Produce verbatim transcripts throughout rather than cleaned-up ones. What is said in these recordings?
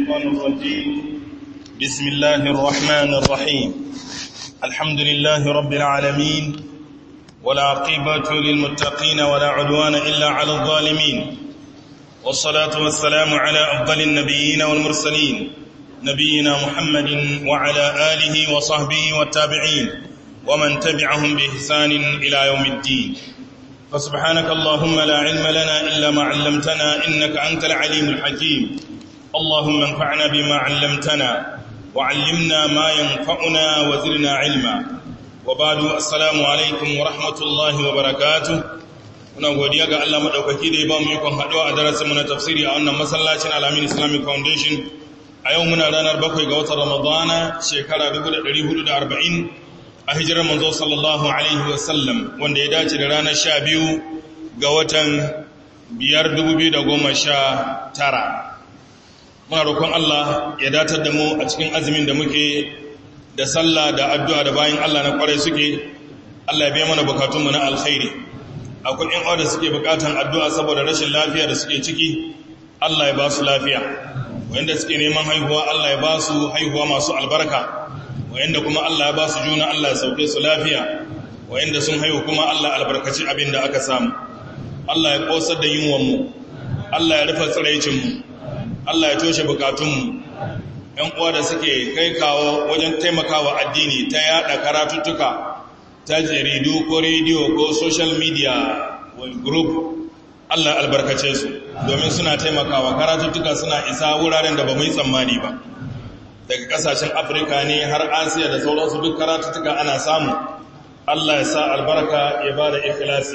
الشيطان الرجيم بسم الله الرحمن الرحيم الحمد لله رب العالمين ولا عقبة للمتقين ولا عدوان إلا على الظالمين والصلاة والسلام على أفضل النبيين والمرسلين نبينا محمد وعلى آله وصحبه والتابعين ومن تبعهم بإحسان إلى يوم الدين فسبحانك اللهم لا علم لنا إلا ما علمتنا إنك أنت العليم الحكيم اللهم انفعنا بما علمتنا وعلمنا ما ينفعنا وزرنا علما وبعد السلام عليكم ورحمة الله وبركاته muna godiya ga Allah madaukaki da ya ba mu ikon haɗuwa a darasin mu na tafsiri a wannan masallacin Al-Amin Islamic Foundation a yau muna ranar bakwai ga watan Ramadana shekara dubu da ɗari hudu da arba'in a hijirar manzo sallallahu alaihi wasallam wanda ya dace da ranar sha biyu ga watan biyar dubu biyu da goma sha tara. Muna roƙon Allah ya datar da mu a cikin azumin da muke da sallah da addu'a da bayan Allah na ƙwarai suke, Allah ya biya mana bukatunmu na alkhairi. Akwai ‘yan da suke bukatan addu'a saboda rashin lafiya da suke ciki, Allah ya ba su lafiya. Wanda suke neman haihuwa, Allah ya ba su haihuwa masu albarka. Wayanda kuma Allah ya ba su juna, Allah ya sauke su lafiya. Wayanda sun haihu kuma Allah albarkaci abin da aka samu. Allah ya ƙosar da yunwanmu, Allah ya rufe tsiraicinmu, Allah ya toshe bukatunmu. ‘Yan uwa da suke kai kawo wajen taimakawa addini ta yada karatuttuka ta jaridu ko rediyo ko social media group, Allah albarkace su domin suna taimakawa karatuttuka suna isa wuraren da ba mu yi tsammani ba. Daga kasashen Afirka ne har Asiya da sauransu duk karatuttuka ana samu. Allah ya sa albarka ya ba da ikhlasi.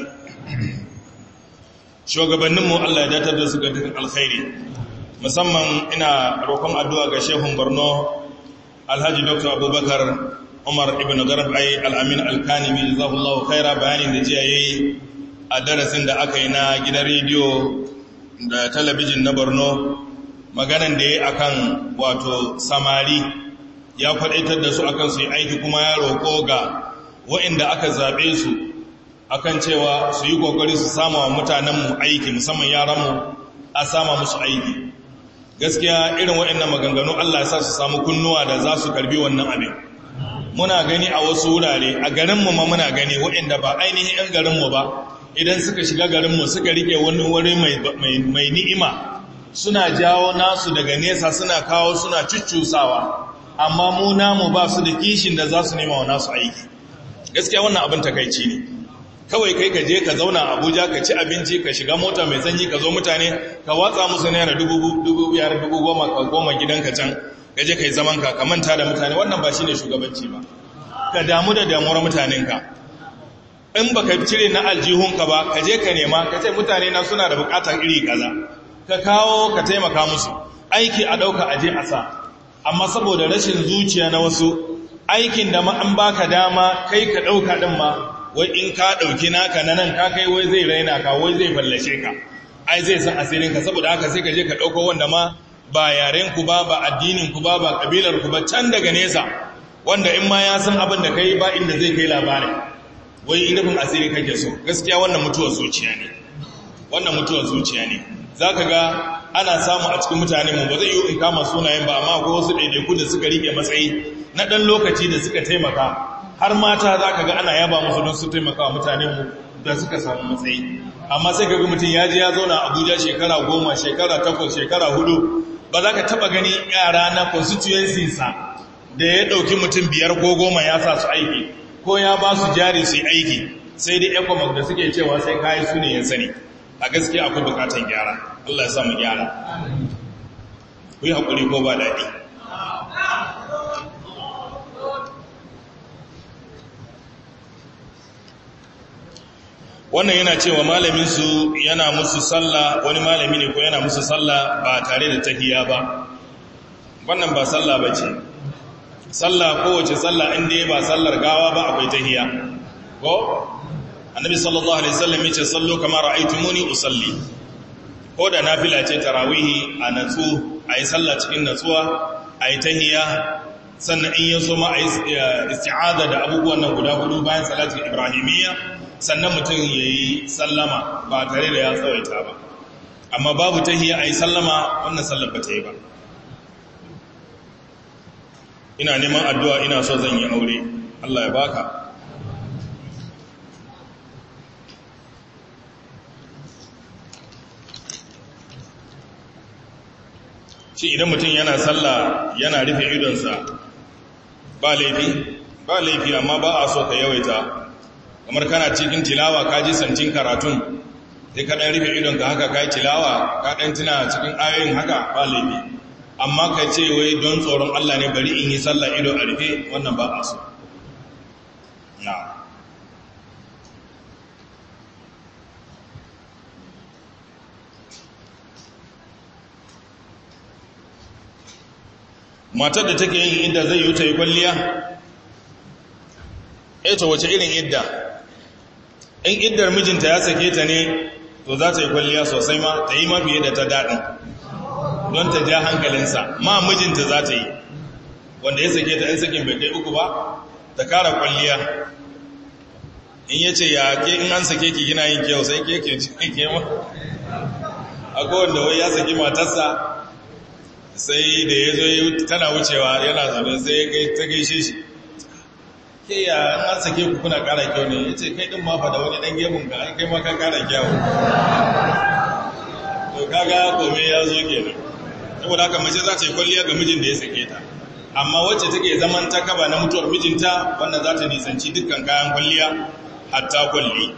Shugabanninmu Allah ya datar da su ga dukkan alkhairi. Musamman ina roƙon addu'a ga Shehun Borno Alhaji Doctor Abubakar Umar ibn Garbai Al-Amin Al-Kanimi jazakallahu khaira bayanin da jiya yayi a darasin da aka yi na gidan rediyo da talabijin na Borno, maganan da yayi akan wato samari ya kwadaitar da su akan su yi aiki, kuma ya roƙo ga waɗanda aka zabe su akan cewa su yi kokari su sama wa mutanenmu aiki, musamman yaranmu a sama musu aiki. Gaskiya irin waɗannan maganganu Allah ya sa su samu kunnuwa da za su karbi wannan abin. Muna gani a wasu wurare, a garinmu ma muna gani waɗanda ba ainihin 'yan garinmu ba, idan suka shiga garinmu suka rike wani wuri mai ni'ima suna jawo nasu daga nesa suna kawo suna cuccusawa, amma mu namu ba su da kishin da za su nema wa nasu aiki. Gaskiya wannan abin takaici ne. Kawai kai ka je ka zauna a Abuja ka ci abinci ka shiga mota mai sanyi ka zo mutane ka watsa musu naira dubu biyar dubu goma ka goma gidanka can ka je ka yi zaman ka ka manta da mutane. Wannan ba shi ne shugabanci ba. Ka damu da damuwar mutanenka. In ba ka cire na aljihunka ba ka je ka nema ka ce mutane na suna da bukatar iri kaza ka kawo ka taimaka musu. Aiki a ɗauka aje a sa, amma saboda rashin zuciya na wasu aikin da ma an baka dama kai ka ɗauka ɗin ma, wai in ka ɗauki naka na nan ka kai wai zai raina ka, wai zai fallashe ka, ai zai san asirinka. Saboda haka sai ka je ka ɗauko wanda ma ba yarenku ba, ba addininku ba, ba ƙabilarku ba, can daga nesa, wanda in ma ya san abin da kai ba inda zai kai labarin, wai rufin asiri kake so. Gaskiya wannan mutuwar zuciya ne, wannan mutuwar zuciya ne. Za ka ga ana samu a cikin mutane mu, ba zai yi in kama sunayen ba, amma akwai wasu ɗaiɗaiku da suka rike matsayi na ɗan lokaci da suka taimaka. Har mata za ka ga ana yaba musu don su taimaka wa mutanenmu da suka samu matsayi. Amma sai ka ga mutum ya ji ya zauna Abuja shekara goma, shekara takwas, shekara hudu, ba za ka taɓa gani yara na constituencinsa da ya ɗauki mutum biyar ko goma ya sa su aiki, ko ya ba su jari su yi aiki, sai dai ecomac da suke cewa sai kayi su ne ya sani. A gaskiya akwai bukatan gyara. Allah ya sa mu gyara. Ku yi haƙuri ko ba daɗi. Wannan yana cewa malaminsu yana musu sallah, wani malami ne ko yana musu sallah ba tare da tahiyya ba. Wannan ba sallah ba ce. Sallah kowace sallah inda ba sallar gawa ba akwai tahiyya. Ko? Annabi sallallahu alaihi wasallam yace sallu kama ra'aytumuni usalli. Ko da nafila ce tarawihi a natsu, ayi sallah cikin natsuwa, ayi tahiyya, sannan in yaso ma ayi isti'aza da abubuwan nan guda hudu bayan salatul ibrahimiyya, sannan mutum yayi sallama ba tare da ya tsawaita ba. Amma babu tahiyya ayi sallama, wannan sallar ba ta yi ba. ina neman addu'a ina so zan yi aure Allah ya baka shi idan mutum yana sallah yana rufe idonsa ba laifi ba laifi amma ba a so ka yawaita kamar kana cikin tilawa ka ji sancin karatun sai ka ɗan rufe idonka haka ka yi tilawa ka ɗan tuna cikin ayoyin haka ba laifi amma ka ce wai don tsoron Allah ne bari in yi sallah ido a rufe wannan ba a so na matar da take yin idda zai yi ta yi kwalliya eto wace irin idda in iddar mijinta ya sake ta ne to za ta yi kwalliya sosai ma ta yi mafiye da ta daɗin don ta ja hankalinsa ma mijinta za ta yi wanda ya sake ta in sakin bai kai uku ba ta kara kwalliya in ya ce ya ke in an sake ki gina yin kyau sai ke ke ke ma akwai wanda wai ya saki matarsa sai da ya zo tana wucewa yana zaune sai ya ta gaishe shi ke ya an sake ku kuna kara kyau ne ya ce kai din ma fa da wani dan gemun ka kai ma kan kara kyau to kaga kome ya zo kenan saboda haka mace za ta yi kwalliya ga mijin da ya sake ta amma wacce take zaman ta kaba na mutuwar mijinta wannan za ta nisanci dukkan kayan kwalliya hatta kwalli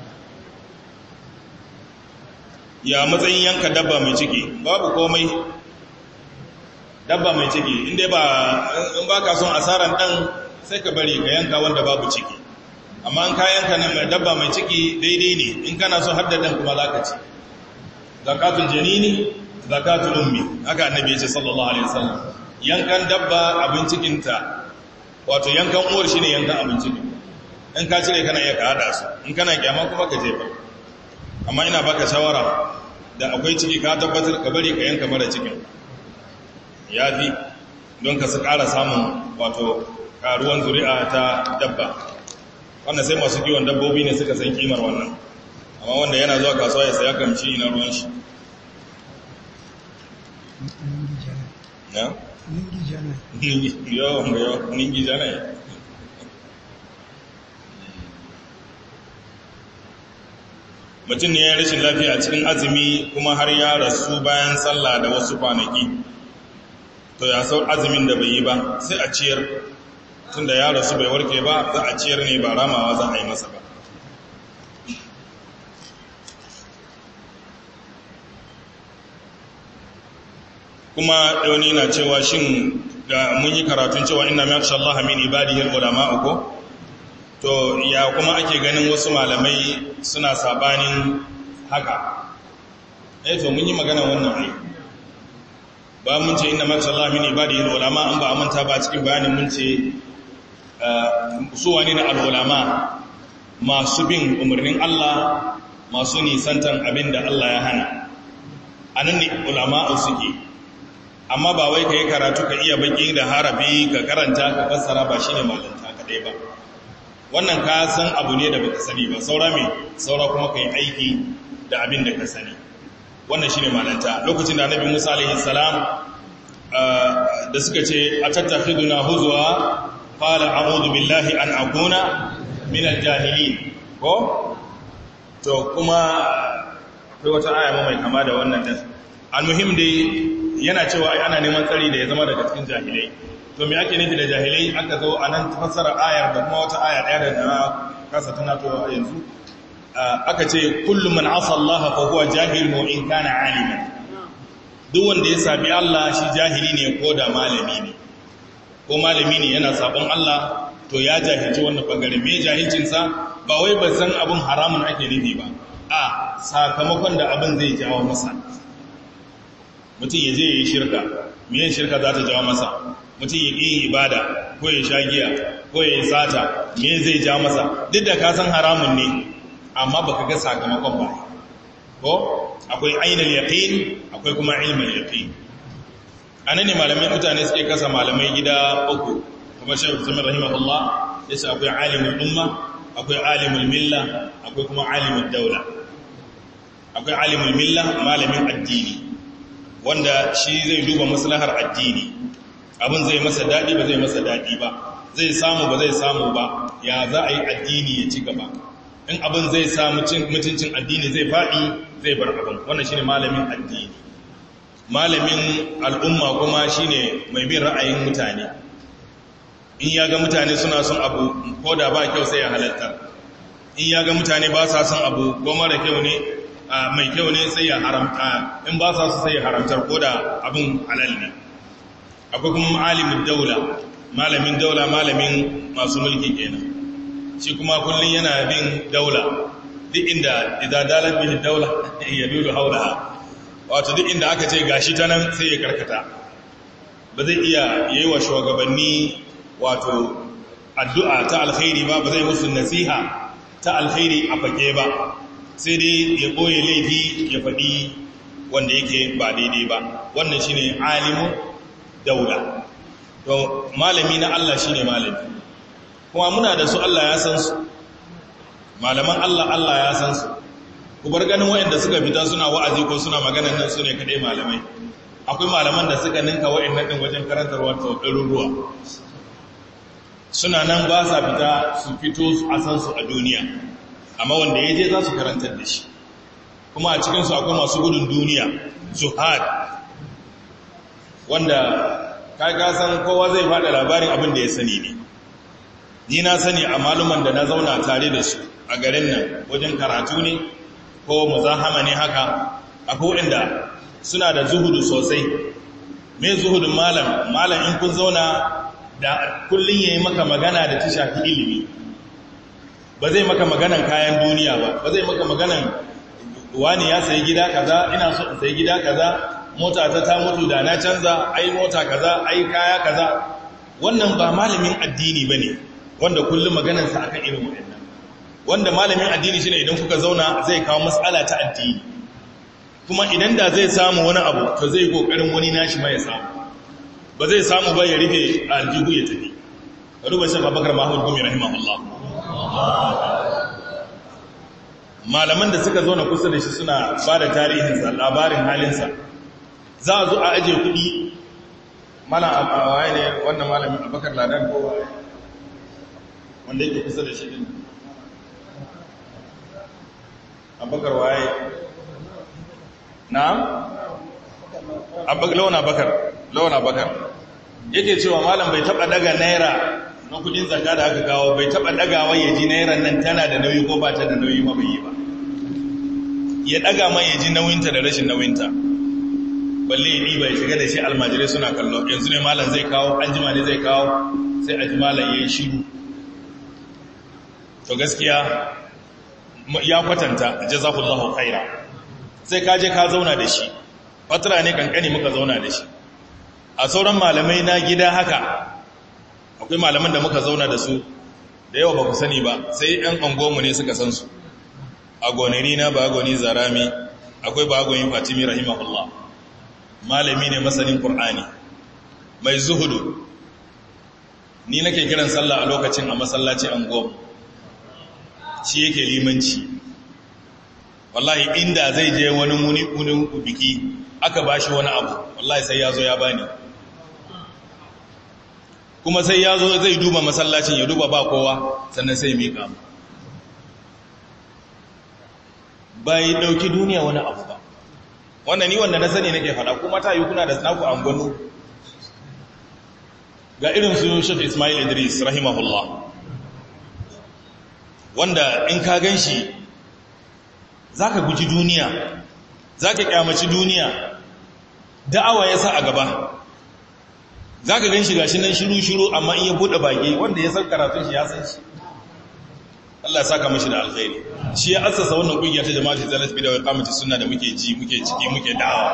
ya matsayin yanka dabba mai ciki babu komai dabba mai ciki inda ba in ba ka son asaran dan sai ka bari ka yanka wanda babu ciki amma in ka yanka ne mai dabba mai ciki daidai ne in kana so hadda dan kuma zaka ci zakatul janini zakatul ummi haka annabi ya ce sallallahu alaihi wasallam yankan dabba abin cikin ta wato yankan uwar shine yankan abin cikin in ka cire kana iya ka hada su in kana kyama kuma ka jefa amma ina baka shawara da akwai ciki ka tabbatar ka bari ka yanka mara cikin ya fi don ka su ƙara samun wato ƙaruwan zuri'a ta dabba wannan sai masu kiwon dabbobi ne suka san kimar wannan amma wanda yana zuwa kasuwa ya saya kamshi na ruwan shi ningi jana mutum ne ya rashin lafiya a cikin azumi kuma har ya rasu bayan sallah da wasu kwanaki to ya sau azumin da bai yi ba sai a ciyar tun da ya rasu bai warke ba za a ciyar ne ba ramawa za a yi masa ba kuma ɗauni na cewa shin ga mun yi karatun cewa ina mai yaksha Allah min ibadihil ulama uku to ya kuma ake ganin wasu malamai suna sabanin haka eh to mun yi magana wannan ai ba mun ce inna maksha Allah min ibadihil ulama an ba amanta ba cikin bayanin mun ce su wani na al-ulama masu bin umarnin Allah masu nisantan abin da Allah ya hana anan ne ulama suke amma ba wai ka yi karatu ka iya baki da harafi ka karanta ka fassara ba shine malanta kadai ba wannan ka san abu ne da baka sani ba saura me saura kuma ka yi aiki da abin da ka sani wannan shine malanta lokacin da annabi Musa alaihi salam da suka ce atattakhiduna huzwa qala a'udhu billahi an akuna min al-jahilin ko to kuma akwai wata aya mai kama da wannan din almuhim dai yana cewa ana neman tsari da ya zama daga cikin jahilai to me ake nufi da jahilai aka zo a nan fassara ayar da kuma wata aya daya da na kasa tana to yanzu aka ce kullu man asa Allah fa huwa jahil wa in kana aliman duk wanda ya sabi Allah shi jahili ne ko da malami ne ko malami ne yana sabon Allah to ya jahilci wannan bangare me jahilcin sa ba wai ba san abun haramun ake nufi ba a sakamakon da abin zai jawo masa mutum ya je ya yi shirka miyan shirka za ta jawo masa mutum ya ƙi ibada ko ya sha giya ko ya yi sata me zai ja masa duk da ka san haramun ne amma ba ka ga sakamakon ba ko akwai ainihin yaƙin akwai kuma ilmin yaƙin a nan ne malamai mutane suke kasa malamai gida uku kuma shi musamman rahimahullah ya ce akwai alimin umma akwai alimin milla akwai kuma alimin daula akwai alimin milla malamin addini wanda shi zai duba maslahar addini abin zai masa daɗi ba zai masa daɗi ba, zai samu ba zai samu ba, ya za a yi addini ya ci gaba. In abin zai samu mutuncin addini zai faɗi zai bar abin. Wannan shine malamin addini. Malamin al'umma kuma shine mai bin ra'ayin mutane. In ya ga mutane suna son abu ko da ba kyau sai ya halatta, in ya ga mutane ba sa son abu ko mara kyau ne mai kyau ne sai ya haramta, in ba sa su sai ya haramtar ko da abin halal ne. Akwai kuma alimin daula, malamin daula malamin masu mulki kenan, shi kuma kullum yana bin daula, duk inda idan dalar bin daula ya dole haulaha, wato duk inda aka ce gashi ta nan sai ya karkata, ba zai iya yi wa shugabanni wato addu'a ta alkhairi ba, ba zai musu nasiha ta alkhairi a fage ba, sai dai ya ɓoye laifi ya faɗi wanda yake ba daidai ba. Wannan shi ne alimu daula. To malami na Allah shi ne malami, kuma muna da su Allah ya san su, malaman Allah Allah ya san su. Ku bar ganin waɗanda suka fita suna wa'azi ko suna maganan nan su ne kaɗai malamai. Akwai malaman da suka ninka waɗannan ɗin wajen karantarwa ta ɗaruruwa, suna nan ba sa fita su fito a san su a duniya, amma wanda ya je za su karantar da shi. Kuma a cikinsu akwai masu gudun duniya, zuhad, wanda kaga san kowa zai faɗa labarin abin da ya sani ne. Ni na sani a maluman da na zauna tare da su a garin nan wajen karatu ne ko muzahama ne haka, akwai waɗanda suna da zuhudu sosai. Me zuhudun malam? Malam in kun zauna da kullum ya yi maka magana da ta shafi ilimi, ba zai maka maganan kayan duniya ba, ba zai maka maganan wani ya sayi gida kaza, ina so in sayi gida kaza, mota ta ta mutu da na canza, ai mota kaza, ai kaya kaza. Wannan ba malamin addini ba ne, wanda kullum maganansa akan irin waɗannan. Wanda malamin addini shi ne idan kuka zauna zai kawo matsala ta addini, kuma idan da zai samu wani abu to zai kokarin wani nashi ma ya samu, ba zai samu ba ya rufe aljihu ya tafi. Ruba shi Abubakar Mahmud Gumi rahimahullah, malaman da suka zo na kusa da shi suna ba da tarihinsa, labarin halinsa. Za a zo a ajiye kuɗi, mana a waye ne wannan malamin Abubakar Ladan ko waye wanda yake kusa da shi din, Abubakar waye na launa bakar launa bakar yake cewa malam bai taba daga naira na kudin zakka da aka kawo, bai taba dagawa ya ji nairan nan tana da nauyi ko ba ta da nauyi ma bai yi ba, ya daga mai ya ji nauyinta da rashin nauyinta, balle ya bai shiga da shi almajirai suna kallo. Yanzu ne malam zai kawo, an jima ne zai kawo, sai a ji malam ya yi shiru. To gaskiya ya kwatanta, jazakullahu khaira. Sai ka je ka zauna da shi, fatara ne kankani muka zauna da shi. A sauran malamai na gida haka, akwai malaman da muka zauna da su da yawa ba ku sani ba, sai ‘yan angonmu ne suka san su. A gonari na ba goni zarami, akwai ba gonin Fatimi rahimahullah, malami ne masanin Kur'ani, mai zuhudu. Ni nake kiran sallah a lokacin a masallaci angonmu, shi yake limanci. Wallahi inda zai je wani muni muni biki aka bashi wani abu, wallahi sai ya zo ya bani. Kuma sai ya zo zai duba masallacin, ya duba ba kowa, sannan sai mika mu. Bai dauki duniya wani abu ba. Wannan ni wanda na sani nake fada, kuma ta yi kuna da naku angonu. Ga irin su Sheikh Ismail Idris rahimahullah, wanda in ka ganshi zaka guji duniya, zaka kyamaci duniya, da'awa ya sa a gaba. Zaka ganshi gashi nan shiru-shiru, amma in ya bude baki, wanda ya san karatun shi ya san shi. Allah ya saka mashi da alkhairi. Shi ya assasa wannan kungiya ta jama'atu Zalatul Bid'a wa Iqamatus Sunna da muke ji, muke ciki, muke da'awa.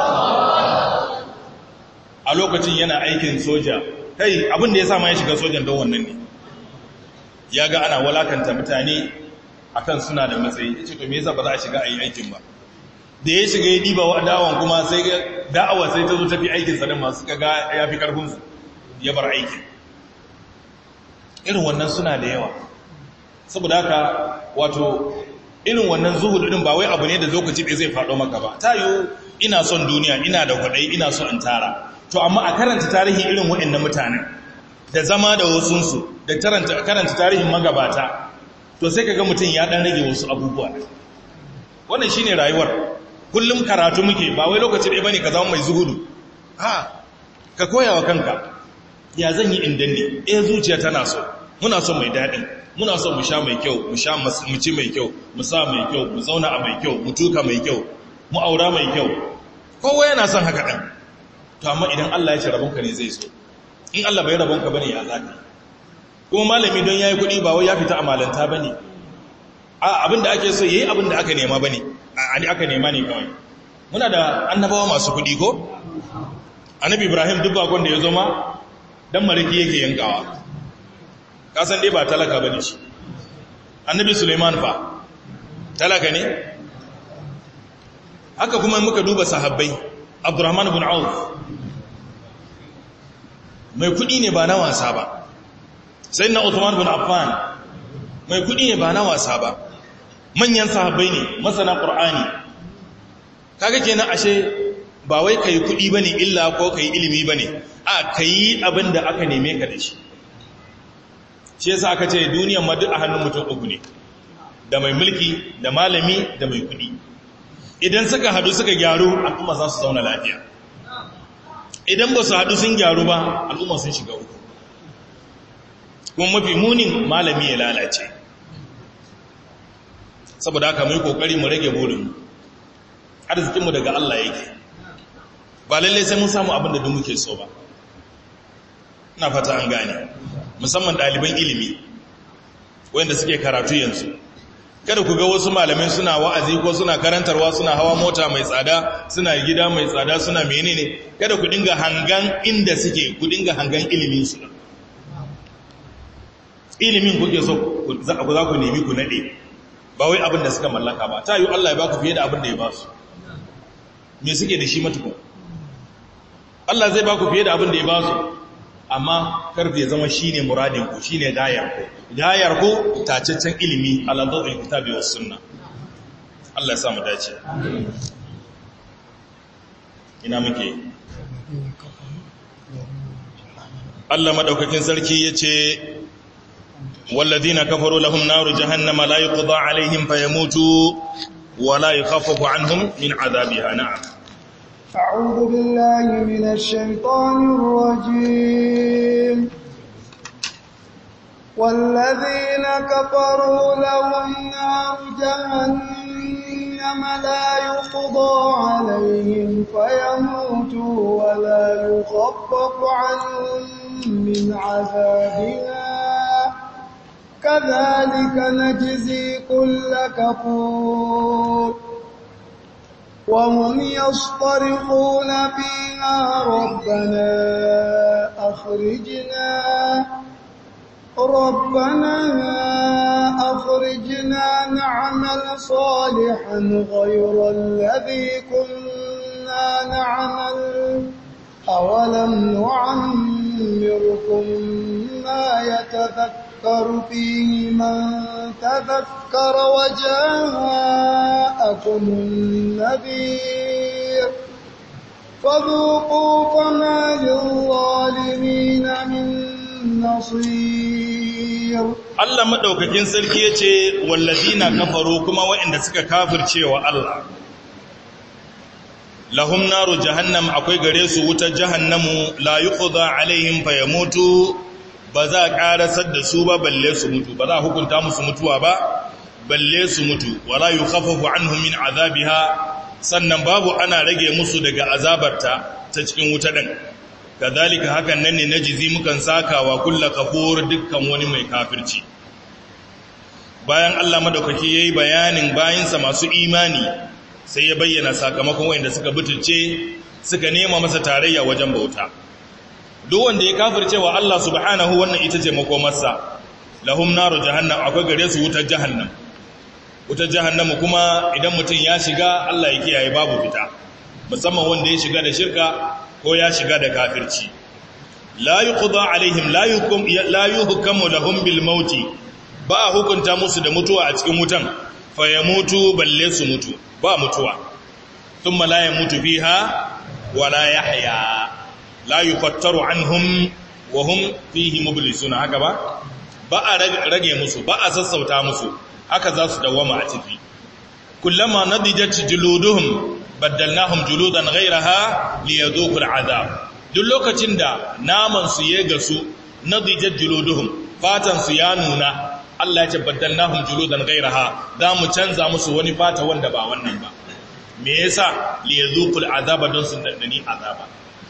A lokacin yana aikin soja. Kai abin da ya sa ma ya shiga sojan don wannan ne. Ya ga ana walakanta mutane akan suna da matsayi, ya ce to me yasa ba za a shiga a yi aikin ba. Da ya shiga ya diba wa da'awan kuma sai da'awa sai ta zo tafi aikin sa din masu kaga ya fi karfin su, ya bar aikin. Irin wannan suna da yawa. Saboda haka wato irin wannan zuhud din ba wai abu ne da lokaci ɗaya zai faɗo maka ba. Ta yiwu ina son duniya, ina da kwaɗayi, ina so in tara. to amma a karanta tarihin irin waɗannan mutanen da zama da wasunsu da karanta tarihin magabata to sai kaga mutum ya dan rage wasu abubuwa wannan shine rayuwar kullum karatu muke ba wai lokaci ɗaya bane ka zama mai zuhudu ha ka koya wa kanka ya zan yi indan ne eh zuciya tana so muna so mai daɗi muna so mu sha mai kyau mu sha mu ci mai kyau mu sa mai kyau mu zauna a mai kyau mu tuka mai kyau mu aura mai kyau kowa yana son haka ɗan to amma idan Allah ya ce rabonka ne zai so in Allah bai rabonka bane ya zaka kuma malami don yayi kuɗi ba wai ya fita a malanta bane a abinda ake so yayi abinda aka nema bane a aka nema ne kawai muna da annabawa masu kuɗi ko annabi Ibrahim duk bakon da ya zo ma dan mariki yake yankawa ka san dai ba talaka bane shi annabi Sulaiman fa talaka ne haka kuma muka duba sahabbai Abdurrahman ibn Auf mai kudi ne ba na wasa ba sayyidina Uthman ibn Affan mai kudi ne ba na wasa ba manyan sahabbai ne masana Qur'ani kaga kenan ashe ba wai kai kudi bane illa ko kai ilimi bane a kai abinda aka neme ka da shi shi yasa aka ce duniyar ma duk a hannun mutum uku ne da mai mulki da malami da mai kudi idan suka hadu suka gyaru al'umma za su zauna lafiya idan ba su hadu sun gyaru ba al'umma sun shiga uku kuma mafi munin malami ya lalace saboda haka mu yi kokari mu rage burin arzikinmu daga Allah yake ba lallai sai mun samu abin da duk muke so ba ina fata an gane musamman ɗaliban ilimi wanda suke karatu yanzu kada ku ga wasu malamai suna wa'azi ko suna karantarwa suna hawa mota mai tsada suna gida mai tsada suna menene kada ku dinga hangan inda suke ku dinga hangan ilimin su ilimin kuke so za ku nemi ku nade ba wai abin da suka mallaka ba ta yi Allah ya ba ku fiye da abin da ya ba su me suke da shi matukun Allah zai ba ku fiye da abin da ya ba su amma karfe ya zama shi ne muradinku shi ne dayarku dayarku tacaccen ilimi aladawar kitabi wa sunna Allah ya samu dace ina muke Allah madaukakin sarki ya ce walladina kafaru lahum naru jahannama la yuqda alaihim fayamutu wa la yukhaffafu anhum min azabiha na'am أعوذ بالله من الشيطان الرجيم والذين كفروا لهم نار جهنم لا يقضى عليهم فيموتوا ولا يخفف عنهم من عذابها كذلك نجزي كل كفور وهم يصطرخون فيها ربنا أخرجنا ربنا أخرجنا نعمل صالحا غير الذي كنا نعمل أولم نعمركم ما يتذكر فيه من تذكر وجاءكم النذير فذوقوا فما للظالمين من نصير Allah madaukakin sarki yace wallazina kafaru kuma waɗanda suka kafirce wa Allah lahum naru jahannam akwai gare su wutar jahannamu la yuqda alaihim fayamutu ba za a karasar da su ba balle su mutu ba za a hukunta musu mutuwa ba balle su mutu wala yukhaffafu anhum min azabiha sannan babu ana rage musu daga azabarta ta cikin wuta din kadhalika hakan nan ne najizi mukan sakawa kullu kafur dukkan wani mai kafirci bayan Allah madaukaki yayi bayanin bayinsa masu imani sai ya bayyana sakamakon wanda suka butulce suka nema masa tarayya wajen bauta duk wanda ya kafirce wa Allah subhanahu wannan ita ce makomarsa lahum naru jahannam akwai gare su wutar jahannam wutar jahannam kuma idan mutum ya shiga Allah ya kiyaye babu fita musamman wanda ya shiga da shirka ko ya shiga da kafirci la yuqda alaihim la yukum la yuhkamu lahum bil mauti ba hukunta musu da mutuwa a cikin wutan fayamutu balle su mutu ba mutuwa thumma la yamutu fiha wala yahya la yufattaru anhum wa hum fihi mublisuna haka ba ba a rage musu ba a sassauta musu haka za su dawama a ciki kullama nadijat juluduhum baddalnahum juludan ghayraha liyadhuqul adab duk lokacin da naman su ya gasu nadijat juluduhum fatan su ya nuna Allah ya ce baddalnahum juludan ghayraha za mu canza musu wani fata wanda ba wannan ba me yasa liyadhuqul adaba don su dandani azaba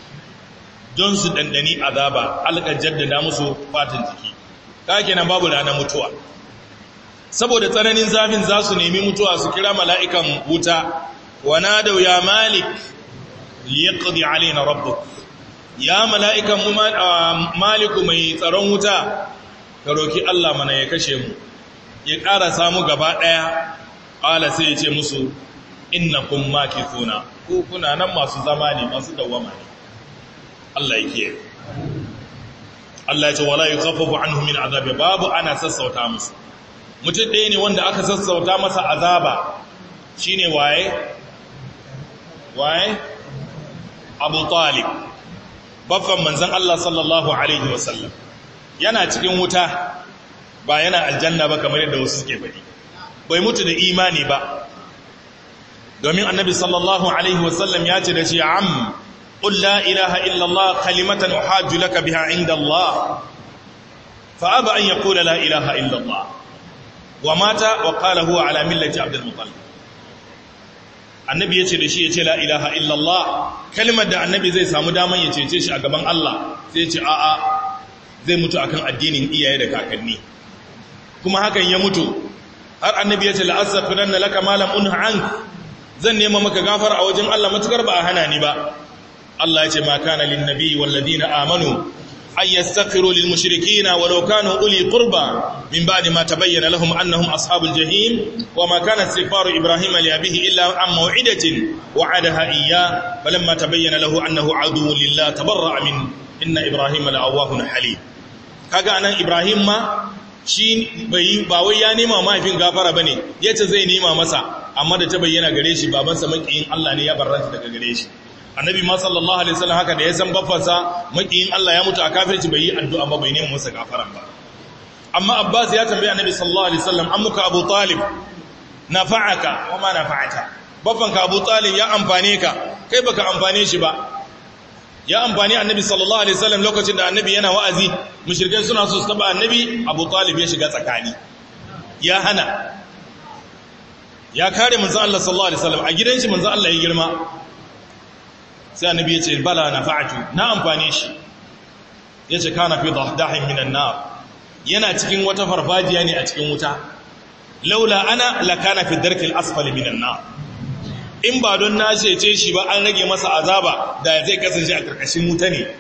don su dandani azaba alka jaddada musu fatan jiki kake nan babu ranar mutuwa saboda tsananin zafin za su nemi mutuwa su kira mala'ikan wuta wa nadaw ya malik liyaqdi alaina rabbuk ya mala'ikan maliku mai tsaron wuta ka roki Allah mana ya kashe mu ya ƙara samu gaba ɗaya ƙala sai ya ce musu innakum makithuna ku kuna nan masu zama ne masu dawama ne Allah yake Allah ya ce wala yukhaffafu anhum min azabi babu ana sassauta musu mutum ɗaya ne wanda aka sassauta masa azaba shine waye waye Abu Talib baffan manzon Allah sallallahu alaihi wasallam yana cikin wuta ba yana aljanna ba kamar yadda wasu suke faɗi bai mutu da imani ba domin annabi sallallahu alaihi wasallam ya ce da shi am qul la ilaha illa Allah kalimatan uhajju laka biha inda Allah fa aba an yaqula la ilaha illa Allah wa mata wa qala huwa ala millati abdul muttalib annabi yace da shi yace la ilaha illa Allah kalmar da annabi zai samu daman ya cece shi a gaban Allah sai yace a a zai mutu akan addinin iyaye da kakanni kuma hakan ya mutu har annabi yace la astaghfiranna laka ma lam unha ank zan nema maka gafara a wajen Allah matukar ba a hana ni ba Allah yace ma kana lin nabiy wal ladina amanu ay yastaghfiru lil mushrikeena walau kanu uli qurba min ba'di ma tabayyana lahum annahum ashabul jahim wama kana istighfaru ibrahima li abihi illa an maw'idatin wa'adaha iyyah falamma tabayyana lahu annahu aduwwun lillah tabarra'a min inna ibrahima la'awwahun halim kaga anan ibrahim ma shi bai ba wai ya nema mahaifin gafara bane yace zai nema masa amma da ta bayyana gare shi babansa makiyin Allah ne ya barranta daga gare shi annabi ma sallallahu alaihi wasallam haka da ya san baffansa makiyin Allah ya mutu a kafirci bai yi addu'a ba bai nemi masa gafaran ba amma Abbas ya tambaye annabi sallallahu alaihi wasallam ammuka Abu Talib nafa'aka wa ma nafa'ata baffanka Abu Talib ya amfane ka kai baka amfane shi ba ya amfani annabi sallallahu alaihi wasallam lokacin da annabi yana wa'azi mushrikai suna so su taba annabi Abu Talib ya shiga tsakani ya hana ya kare manzon Allah sallallahu alaihi wasallam a gidan shi manzon Allah ya girma sai annabi ya ce bala nafa'atu na amfane shi yace kana fi dahdahin minan nar yana cikin wata farfajiya ne a cikin wuta laula ana lakana fi darkil asfali minan nar in ba don na cece shi ba an rage masa azaba da zai kasance a karkashin wuta ne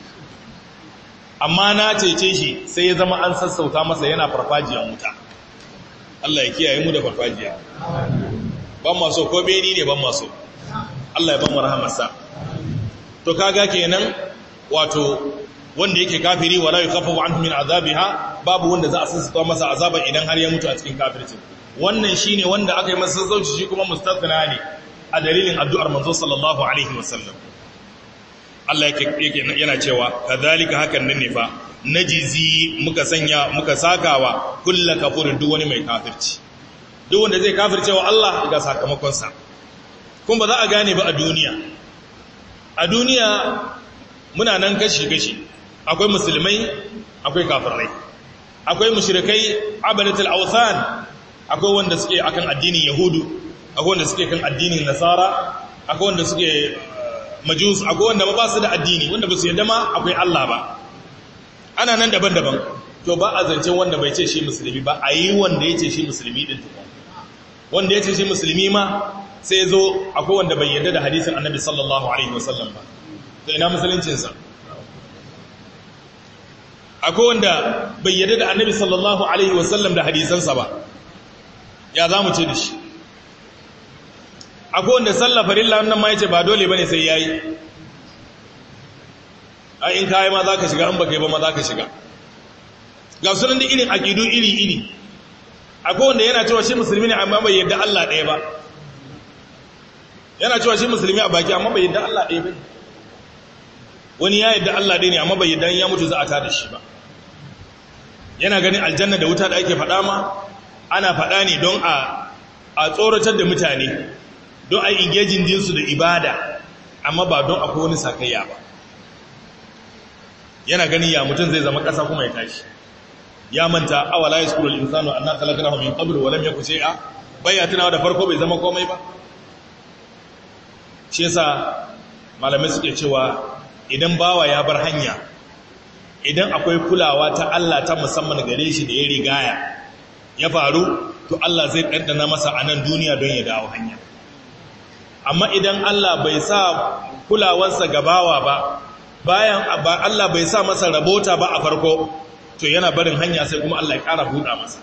amma na cece shi sai ya zama an sassauta masa yana farfajiyan wuta Allah ya kiyaye mu da farfajiya ban maso ko beni ne ban maso Allah ya ban mu rahamarsa to kaga kenan wato wanda yake kafiri wala yukaffafu anhu min azabiha babu wanda za a sassauta masa azaba idan har ya mutu a cikin kafirci wannan shine wanda aka yi masa sassauci shi kuma mustathna ne a dalilin addu'ar manzo sallallahu alaihi wasallam Allah yake yana cewa kadhalika hakan nan ne fa najizi muka sanya muka sakawa kullu kafurin duk wani mai kafirci duk wanda zai kafircewa Allah ga sakamakon sa kuma ba za a gane ba a duniya a duniya muna nan kashi kashi akwai musulmai akwai kafirai akwai mushrikai abadatul awthan akwai wanda suke akan addinin yahudu akwai wanda suke kan addinin nasara akwai wanda suke majus akwai wanda ba su da addini wanda ba su yadda ma akwai Allah ba ana nan daban-daban to ba a zancen wanda bai ce shi musulmi ba a yi wanda ya ce shi musulmi din tukun wanda ya ce shi musulmi ma sai zo akwai wanda bai yadda da hadisin annabi sallallahu alaihi wasallam ba to ina musuluncinsa akwai wanda bai yadda da annabi sallallahu alaihi wasallam da hadisansa ba ya za mu ce da shi akwai wanda sallah farilla wannan ma yace ba dole bane sai yayi ai in kai ma zaka shiga in baka yi ba ma zaka shiga ga sunan da irin aqidu iri iri akwai wanda yana cewa shi musulmi ne amma bai yadda Allah ɗaya ba yana cewa shi musulmi a baki amma bai yadda Allah ɗaya ba wani ya yadda Allah ɗaya ne amma bai yadda ya mutu za a tada shi ba, yana ganin aljanna da wuta da ake faɗa ma ana faɗa ne don a tsoratar da mutane, don a yi engaging dinsu da ibada, amma ba don akwai wani sakayya ba. Yana ganin ya mutum zai zama ƙasa kuma ya tashi, ya manta awala yaskuru al-insanu anna khalaqnahu min qabl wa lam yakun shay'a, bai ya tunawa da farko bai zama komai ba. Shi yasa malamai suke cewa idan bawa ya bar hanya, idan akwai kulawa ta Allah ta musamman gare shi da ya rigaya ya faru, to Allah zai ɗanɗana masa a nan duniya don ya dawo hanya. Amma idan Allah bai sa kulawarsa ga bawa ba, bayan Allah bai sa masa rabota ba a farko, to yana barin hanya sai kuma Allah ya ƙara buɗa masa.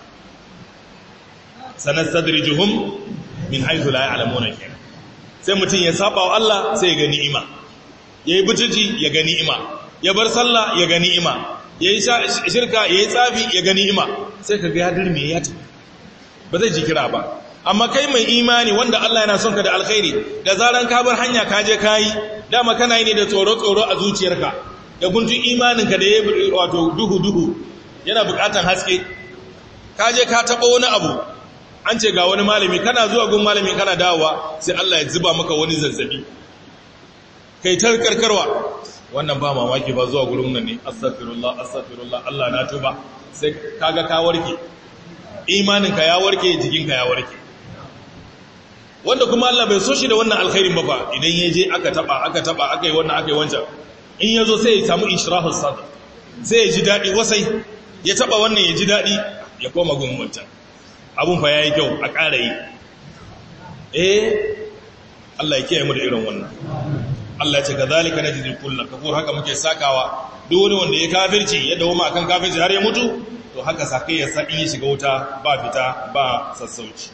Sanastadrijuhum min haythu la ya'lamuna kenan. Sai mutum ya saba wa Allah sai ya ga ni'ima, yayi butuci ya ga ni'ima, ya bar sallah ya ga ni'ima, yayi shirka yayi tsafi ya ga ni'ima, sai kaga ya dirme ya tafi, ba zai ji kira ba. Amma kai mai imani wanda Allah yana son ka da alkhairi, da zaran ka bar hanya ka je kayi, dama kana yi ne da tsoro tsoro a zuciyarka, da guntun imaninka da yayi wato duhu duhu yana bukatan haske, ka je ka taba wani abu, an ce ga wani malami, kana zuwa gun malami kana dawowa sai Allah ya zuba maka wani zazzabi, kai tar karkarwa, wannan ba mamaki ba zuwa gurin nan ne, astaghfirullah astaghfirullah Allah na tuba, sai kaga ka warke, imaninka ya warke, jikinka ya warke. Wanda kuma Allah bai so shi da wannan alkhairin ba fa, idan ya je aka taba aka taba aka yi wannan aka yi wancan, in ya zo sai ya samu ishrahus sadr, sai ya ji daɗi wasai, ya taba wannan ya ji daɗi, ya koma gun wancan. Abun fa yayi kyau a ƙara yi. Eh Allah ya kiyaye mu da irin wannan. Allah ya ce kazalika najzil kullu kafur, haka muke sakawa duk wani wanda ya kafirci ya dawo ma akan kafirci har ya mutu, to haka sakai ya sa in ya shiga wuta ba fita ba sassauci.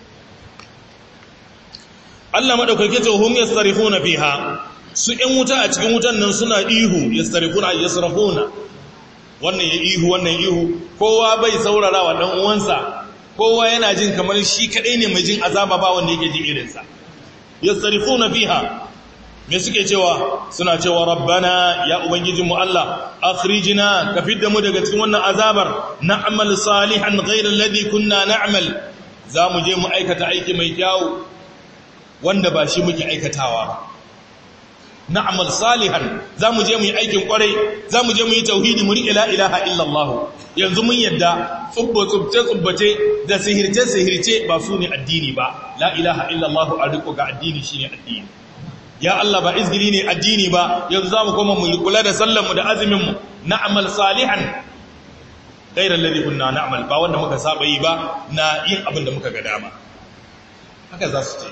Allah madaukake ce hum yasrifuna fiha, su in wuta a cikin wutan nan suna ihu, yasrifuna yasrafuna, wannan ya ihu wannan ihu, kowa bai saurara wa dan uwansa, kowa yana jin kamar shi kadai ne mai jin azaba ba wanda yake ji irinsa. Yasrifuna fiha, me suke cewa? Suna cewa rabbana ya ubangijinmu Allah, akhrijna, ka fidda mu daga cikin wannan azabar, na'mal salihan ghayra alladhi kunna na'mal, za mu je mu aikata aiki mai kyau wanda ba shi muke aikatawa ba. Na'mal salihan, za mu je mu yi aikin kwarai, za mu je mu yi tauhidi, mu riƙe la ilaha illallah. Yanzu mun yadda tsubbo tsubce tsubbace da sihirce sihirce ba su ne addini ba, la ilaha illallah a riko ga addini shine addini. Ya Allah, ba izgili ne addini ba, yanzu za mu koma mu kula da sallanmu da azuminmu. Na'mal salihan ghayra alladhi kunna na'mal, ba wanda muka saba yi ba na yin abin da muka ga dama. Haka za su ce.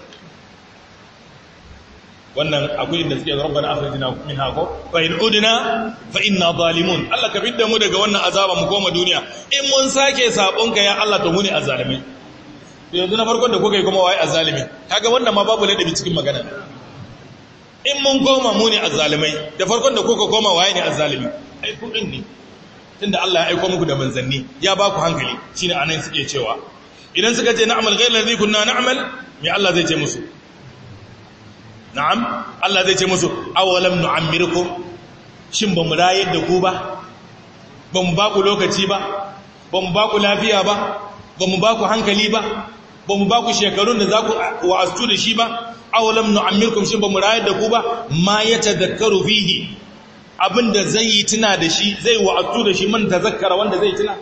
Wannan akwai inda suke rabbana akhrijna minha ko fa in udna fa inna zalimun. Allah ka fidda mu daga wannan azaba mu koma duniya. In mun sake sabonka ya Allah, to mu ne azzalimai. To yanzu na farkon da kuka yi kuma wai azzalimi, kaga wannan ma babu ladabi cikin magana. In mun koma mu ne azzalimai, da farkon da kuka koma waye ne azzalimi? Ai ku din ne, tunda Allah ya aika muku da manzanni ya ba ku hankali, shine anan suke cewa idan suka ce na'mal ghayra alladhi kunna na'mal, me Allah zai ce musu? Na'am, Allah zai ce musu awalam nu'ammirukum, shin ba mu rayar da ku ba, ba mu ba ku lokaci ba, ba mu ba ku lafiya ba, ba mu ba ku hankali ba, ba mu ba ku shekarun da za ku wa'astu da shi ba. Awalam nu'ammirkum, shin ba mu rayar da ku ba, ma ya tadhakkaru fihi, abinda zai yi tuna da shi, zai wa'azu da shi, man tazakkara, wanda zai tuna.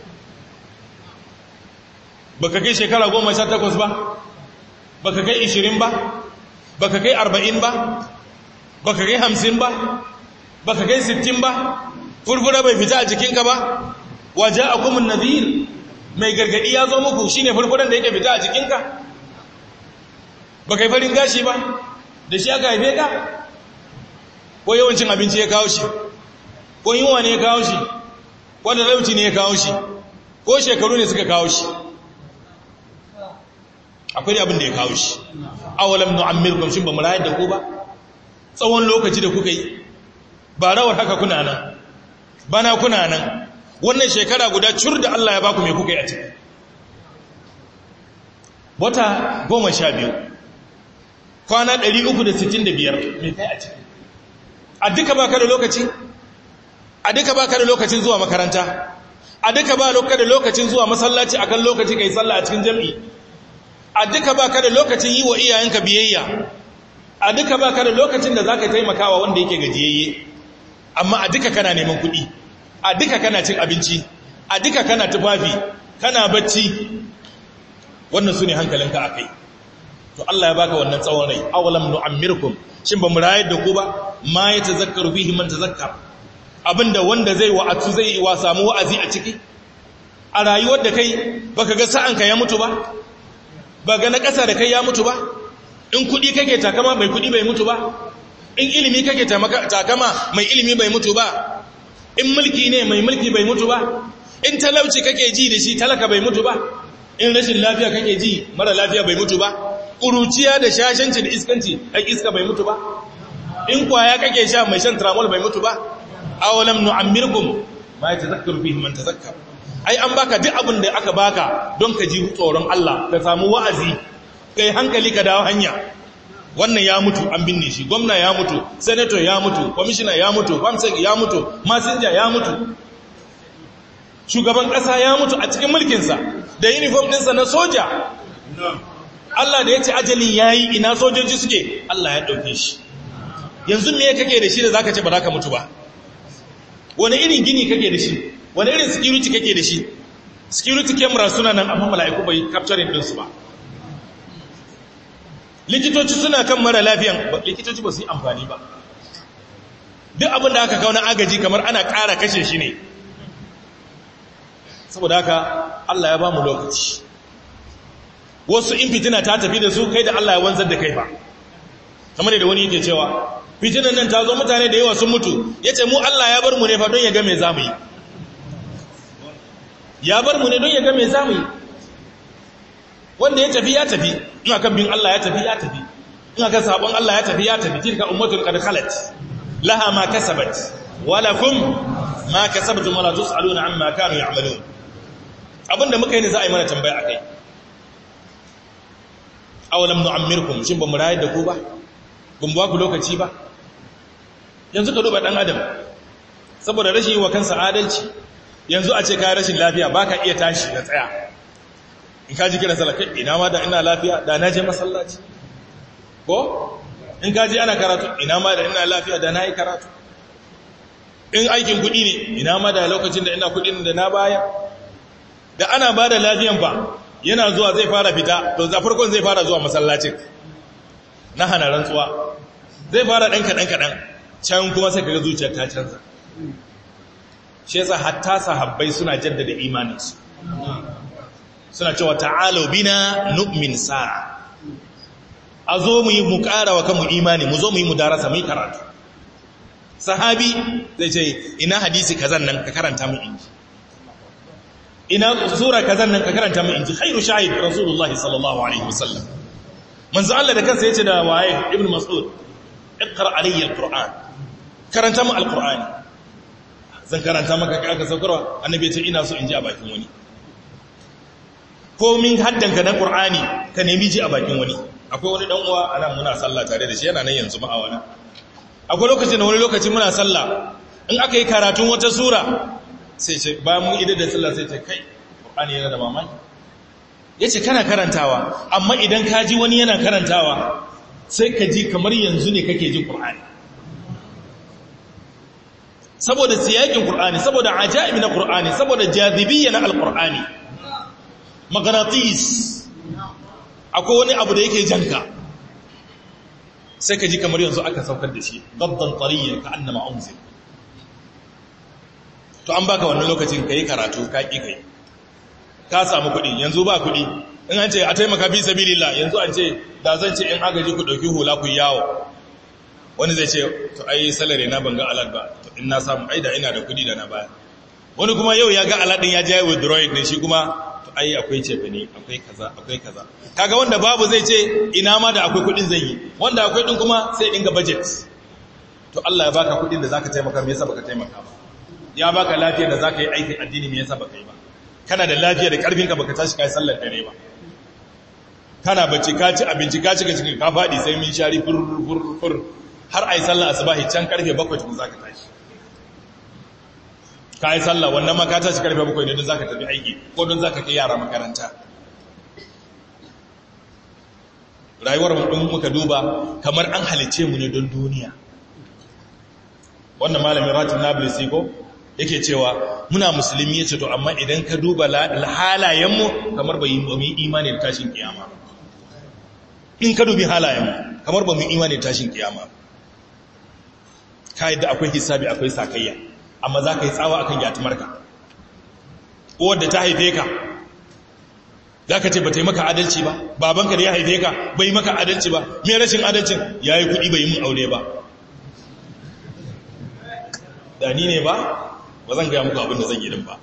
Baka kai shekara goma sha takwas ba, baka kai ishirin ba, baka kai arba'in ba, baka kai hamsin ba, baka kai sittin ba, furfura bai fita a jikinka ba, waje akumun nadhir, mai gargadi ya zo muku, shine furfuran da yake fita a jikinka. Ba kai farin gashi ba, da shi aka haife ka, ko yawancin abinci ya kawo shi, ko yunwa ne ya kawo shi, ko talauci ne ya kawo shi, ko shekaru ne suka kawo shi. Akwai abin da ya kawo shi. Awalam nu'ammirkum, shin ba mu rayar da ku ba, tsawon lokaci da kuka yi, ba rawar haka kuna nan, bana kuna nan, wannan shekara guda cur da Allah ya baku me kuka yi a ciki. Wata goma sha biyu, kwana ɗari uku da sittin da biyar mai kai a ciki, a duka baka da lokaci? a duka baka da lokacin zuwa makaranta, a duka ba ka da lokacin zuwa masallaci akan lokaci kai sallah a cikin jami'i, a duka baka da lokacin yi wa iyayenka biyayya, a duka baka da lokacin da zaka taimakawa wanda yake gajiyayye, amma a duka kana neman kuɗi, a duka kana cin abinci, a duka kana tufafi, kana bacci. Wannan su ne hankalinka a kai. To Allah ya baka wannan tsawon rai, awalam nu'ammirkum, shin ba mu rayar da ku ba, ma ya tazakkaru bihi man tazakkar, abinda wanda zai wa'atu zai wa samu wa'azi a ciki. A rayuwar da kai baka ga sa'anka ya mutu ba, ba ga na ƙasa da kai ya mutu ba, in kuɗi kake takama mai kuɗi bai mutu ba, in ilimi kake takama mai ilimi bai mutu ba, in mulki ne mai mulki bai mutu ba, in talauci kake ji da shi talaka bai mutu ba, in rashin lafiya kake ji mara lafiya bai mutu ba, ƙuruciya da shashanci da iskanci ai iska bai mutu ba, in kwaya kake sha mai shan tramol bai mutu ba. Awalam nu'ammirkum ma yatazakkaru fihi man tazakkar, ai an baka duk abin da aka baka don ka ji tsoron Allah, ka samu wa'azi, kai hankali ka dawo hanya. Wannan ya mutu an binne shi, gwamna ya mutu, senator ya mutu, commissioner ya mutu, famsek ya mutu, masinja ya mutu, shugaban ƙasa ya mutu a cikin mulkinsa da uniform ɗinsa na soja. Allah da ya ce ajalin ya yi, ina sojoji suke, Allah ya ɗauke shi. Yanzu me kake da shi da za ka ce ba za ka mutu ba? Wani irin gini kake da shi? Wani irin security kake da shi? Security camera suna nan amma mala'iku bai capturing ɗinsu ba. Likitoci suna kan mara lafiyan, likitoci ba su yi amfani ba. Duk abin da aka kawo na agaji kamar ana ƙara kashe shi ne. Saboda haka Allah ya ba mu lokaci. Wasu in fitina ta tafi da su, kai da Allah ya wanzar da kai ba. Kamar da wani yake cewa, fitinan nan ta zo mutane da yawa sun mutu, ya ce mu Allah ya bar mu ne fa don ya ga me za mu yi. Ya bar mu ne don ya ga me za mu yi. Wanda ya tafi ya tafi, ina kan bin Allah ya tafi ya tafi, ina kan sabon Allah ya tafi ya tafi, tilka ummatun qad khalat laha ma kasabat wa lakum ma kasabtum wa la tusaluna amma kanu ya'malun. Abinda muka yi ne za a yi mana tambaya akai. Awalam nu'ammirkum, shin ba mu rayar da ku ba, ba mu ba ku lokaci ba. Yanzu ka duba dan adam, saboda rashin yi wa kansa adalci, yanzu a ce ka rashin lafiya baka iya tashi da tsaya. In ka ji kira sallah, kai ina ma da ina lafiya da na je masallaci, ko in ka ji ana karatu, ina ma da ina lafiya da na yi karatu. In aikin kuɗi ne, ina ma da lokacin da ina kuɗin da na baya. Da ana ba da lafiyan ba, yana zuwa zai fara fita, to za farkon zai fara zuwa masallacin na hana rantsuwa, zai fara ɗan kaɗan kaɗan, can kuma sai kaga zuciyar ta canza. Shi yasa hatta sahabbai suna jaddada imaninsu, suna cewa ta'alu bina nu'min sa'a, a zo mu yi mu ƙara wa kanmu imani, mu zo mu yi mu darasa mu yi karatu. Sahabi zai ce ina hadisi kazan nan ka karanta mu inji, ina sura kazan nan ka karanta mu inji. Khairu shahid Rasulullah sallallahu alaihi wasallam. Manzo Allah da kansa yace da waye Ibn Mas'ud, iqra alayya alquran, karanta mu alqurani. Zan karanta maka ka aka saukarwa, annabi yace ina so in ji a bakin wani. Ko min haddanka na qur'ani ka nemi ji a bakin wani. Akwai wani dan uwa anan muna sallah tare da shi, yana nan yanzu ma'awana. Akwai lokacin da wani lokaci muna sallah, in aka yi karatun wata sura sai ce ba mun idar da sallah sai ce kai qur'ani yana da mamaki. Yace kana karantawa, amma idan ka ji wani yana karantawa sai ka ji kamar yanzu ne kake jin qur'ani. Saboda siyakin qur'ani, saboda ajaib na qur'ani, saboda jazibiyya na alqur'ani. Maganatis, akwai wani abu da yake janka, sai ka ji kamar yanzu aka saukar da shi, gabdan tariyan ka annama unzil. To an baka wannan lokacin ka yi karatu ka ƙi kai, ka samu kuɗi, yanzu ba kuɗi, in an ce a taimaka fi sabilillah, yanzu an ce da zan ce in agaji ku ɗauki hula ku yawo, wani zai ce to ai salare na banga alad ba, to in na samu ai da ina da kuɗi da na baya. Wani kuma yau ya ga alad ɗin ya je withdrawing ne, shi kuma ai akwai cefane, akwai kaza, akwai kaza. Kaga wanda babu zai ce ina ma da akwai kudin zai yi, wanda akwai din kuma sai dinga budget. To Allah ya baka kudin da zaka taimaka, me yasa baka taimaka ba? Ya baka lafiyar da zaka yi aikin addini, me yasa baka yi ba? Kana da lafiya da karfin ka baka tashi kai sallar dare ba. Kana bacci ka ci abinci ka ci ka cikin ka fadi sai min shari fur fur fur har ai sallar asubahi can karfe bakwai tun zaka tashi. ka yi sallah wannan ma ka tashi karfe bakwai ne don za ka tafi aiki ko don za ka kai yara makaranta. Rayuwar ɗin muka duba kamar an halice mu ne don duniya. Wannan malamin Ratin Nablisi ko yake cewa muna musulmi ya ce to amma idan ka duba halayenmu kamar ba yi imani da tashin kiyama. In ka dubi halayenmu kamar ba mu yi imani da tashin kiyama. Ka yadda akwai hisabi akwai sakayya amma za ka yi tsawa akan yatimarka. Wadda ta haife ka za ka ce ba ta yi maka adalci ba, babanka da ya haife ka bai maka adalci ba, mai rashin adalcin ya yi kuɗi bai yi mun aure ba. Da ni ne ba, ba zan gaya muku abin da zan yi din ba.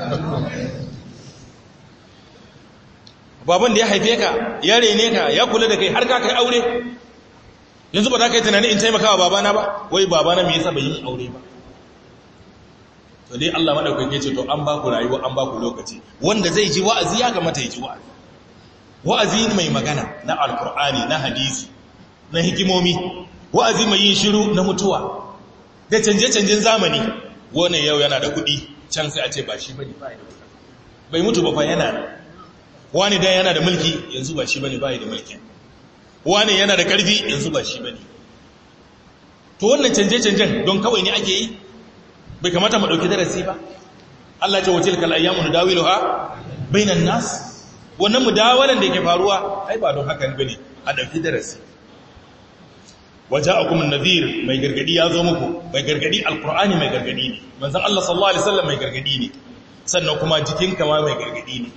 Baban da ya haife ka, ya rene ka, ya kula da kai har ka kai aure, yanzu ba za ka yi tunani in taimaka wa babana ba, wai babana me yasa bai yi mun aure ba. To dai Allah madaukake ce to an ba ku rayuwa an ba ku lokaci wanda zai ji wa'azi ya kamata ya ji wa'azi wa'azi mai magana na alkur'ani na hadisi na hikimomi wa'azi mai yin shiru na mutuwa da canje-canjen zamani wannan yau yana da kuɗi can sai a ce ba shi bane ba da kuɗi bai mutu ba fa yana wani dan yana da mulki yanzu ba shi bane ba da mulki wani yana da ƙarfi yanzu ba shi bane to wannan canje-canjen don kawai ne ake yi bai kamata mu dauki darasi ba Allah ya ce wajil kal ayyamu nudawiluha bainan nas wannan mudawalan da yake faruwa ai ba don haka ne bane a dauki darasi waja'akum an-nadhir mai gargadi ya zo muku mai gargadi alqur'ani mai gargadi ne manzon Allah sallallahu alaihi wasallam mai gargadi ne sannan kuma jikinka ma mai gargadi ne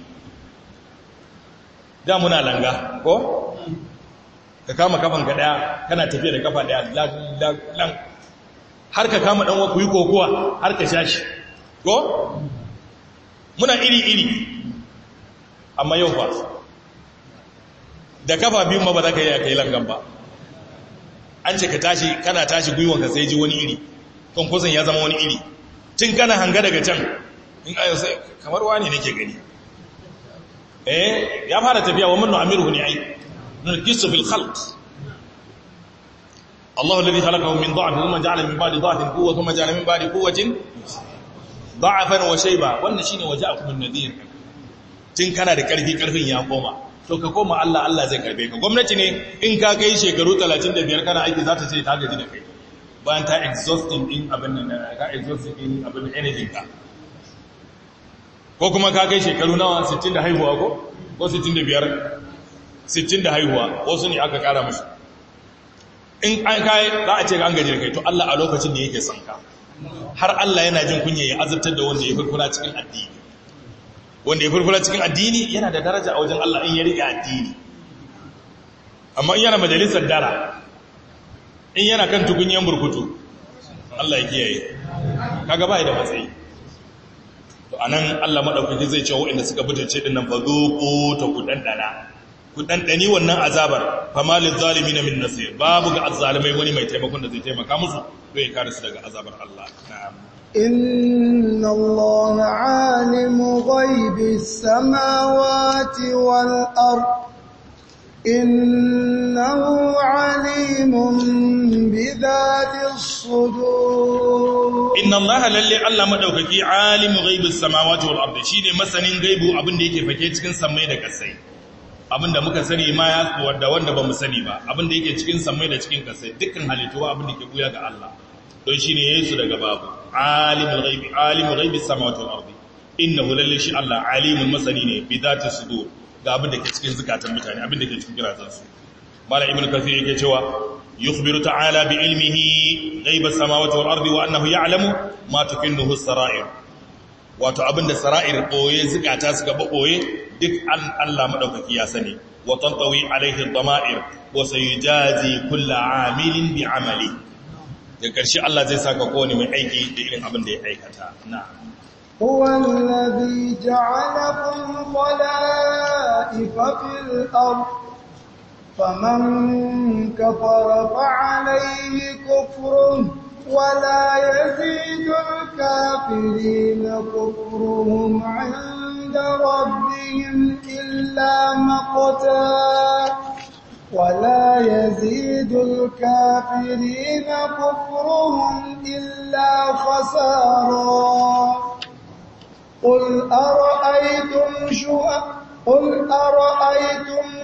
da muna langa ko ka kama kafan ka daya kana tafiya da kafa daya lang har ka kama ɗanwa ku yi kokowa har ka sha shi ko? Muna iri-iri amma yau ba da kafa biyun ma ba za ka yi a kai langan ba an ce ka tashi kana tashi gwiwanka sai ji wani iri kwankwason ya zama wani iri tun kana hanga daga can in ayo sai kamar wani nake gani eh ya fara tafiya wa mannu amiru ne ai nulkisu fil khalq الله الذي خلقه من ضعف ثم جعل من بعد ضعف قوة ثم جعل من بعد قوة ضعفا وشيبا wannan shine waja'akum an-nadhir tun kana da karfi karfin ya koma to ka koma Allah Allah zai karbe ka gwamnati ne in ka kai shekaru talatin da biyar kana aiki za ta ce ta gaji da kai bayan ta exhausting din abin nan ka exhausting din abin energy ka ko kuma ka kai shekaru nawa sittin da haihuwa ko ko sittin da biyar sittin da haihuwa wasu ne aka kara musu in an kai za a ce an gaji da kai to Allah a lokacin da yake son ka har Allah yana jin kunya ya azabtar da wanda ya furfura cikin addini wanda ya furfura cikin addini yana da daraja a wajen Allah in ya riƙe addini amma in yana majalisar dara in yana kan tukunyen burkutu Allah ya kiyaye kaga bai da matsayi to anan Allah madaukaki zai ce wa'anda suka butace din nan fa zuqu ta ku dandana ku dandani wannan azabar famalil zalimin min nasir babu ga azzalimai wani mai taimakon da zai taimaka musu don ya kare su daga azabar Allah na'am inna Allah alimu ghaibis samawati wal ard innahu alimun bidhatis sudur inna Allah lalle Allah madaukaki alimu ghaibis samawati wal ard shine masanin gaibu abin da yake fake cikin samai da kasai abinda muka sani ma ya wanda wanda bamu sani ba abinda yake cikin samai da cikin kasai dukkan halittu abinda ke buya ga Allah don shine Yesu daga babu alimul ghaibi alimul ghaibi samawati wal ardi innahu lillahi shi Allah alimul masani ne bi zati sudur ga abinda ke cikin zakatan mutane abinda ke cikin kirazan su mala ibnu kathir yake cewa yukhbiru ta'ala bi ilmihi ghaibas samawati wal ardi wa annahu ya'lamu ma tukinnuhu as-sara'ir wato abinda sara'ir boye zakata suka ba boye duk an Allah madaukaki ya sani wa tantawi alaihi ad-dama'ir wa sayujazi kullu 'amilin bi 'amali da karshe Allah zai saka kowane mai aiki da irin abin da ya aikata na'am huwa alladhi ja'alakum khala'ifa fil ard faman kafara fa'alayhi kufruhu ولا يزيد الكافرين كفرهم عند ربهم إلا مقتا ولا يزيد الكافرين كفرهم إلا خسارا قل أرأيتم شهداء قل أرأيتم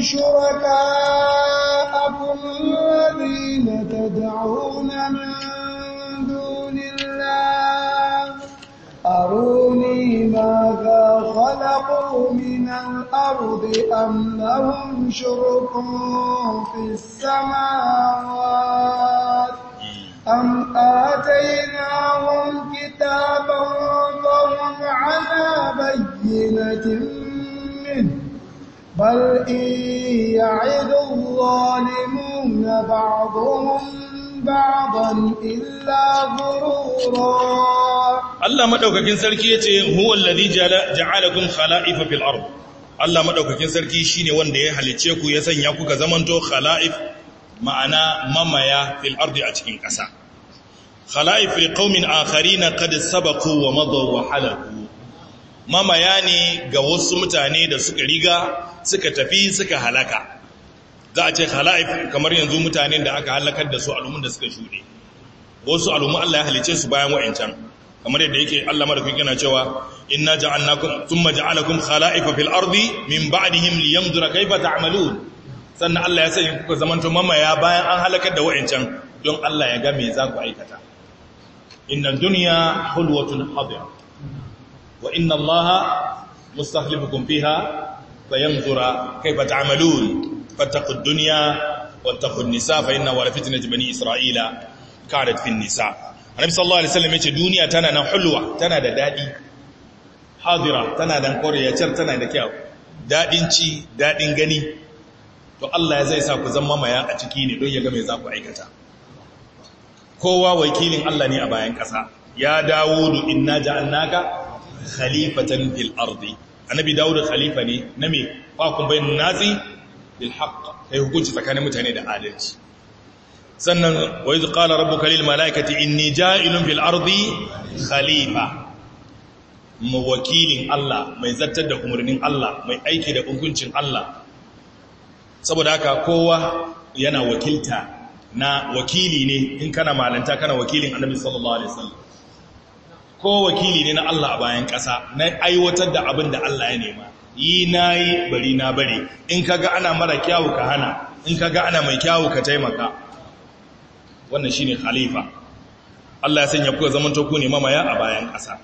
شركاءكم الذين تدعون من دون الله أروني ماذا خلقوا من الأرض أم لهم شرك في السماوات أم آتيناهم كتابا فهم على بينة منه بل إن يعد الظالمون بعضهم بعضا إلا غرورا Allah madaukakin sarki yace huwa allazi ja'alakum khala'ifa fil ard Allah madaukakin sarki shine wanda ya halice ku ya sanya ku ga zamanto khala'if ma'ana mamaya fil ardi a cikin ƙasa khala'if li qaumin akharina qad sabaqu wa madaw wa halaku mamaya ne ga wasu mutane da suka riga suka tafi suka halaka za a ce khala'if kamar yanzu mutanen da aka halakar da su al'ummun da suka shude wasu al'ummu Allah ya halice su bayan wa'ancan kamar yadda yake Allah madaukakin yana cewa inna ja'alnakum thumma ja'alakum khala'ifa fil ardi min ba'dihim liyanzura kayfa ta'malun sannan Allah ya sanya kuka zamanto mamaya bayan an halakar da wa'ancan don Allah ya ga me za ku aikata innad dunya hulwatun hadira wa inna Allaha mustakhlifukum fiha fayanzura kayfa ta'malun fattaqud dunya wattaqun nisa fa inna wala fitnatu bani isra'ila kanat fin nisa Annabi sallallahu alaihi wasallam yace duniya tana nan hulwa tana da dadi hadira tana da koriyacin tana da kyau dadin ci dadin gani to Allah ya zai sa ku zama maya a ciki ne don ya ga me za ku aikata kowa wakilin Allah ne a bayan kasa ya Dawudu inna ja'alnaka khalifatan fil ardi Annabi Dawud khalifa ne na me fa kun bayin nazi bil haqq kai hukunci tsakanin mutane da adalci sannan wa iz qala rabbuka lil malaikati inni ja'ilun fil ardi khalifa mawakilin Allah mai zartar da umarnin Allah mai aiki da hukuncin Allah saboda haka kowa yana wakilta na wakili ne in kana malanta kana wakilin Annabi sallallahu alaihi wasallam ko wakili ne na Allah a bayan ƙasa na aiwatar da abin da Allah ya nema yi nayi bari na bari in kaga ana mara kyawu ka hana in kaga ana mai kyawu ka taimaka wannan shine khalifa Allah ya sanya ku zaman to ku ne mamaya a bayan ƙasa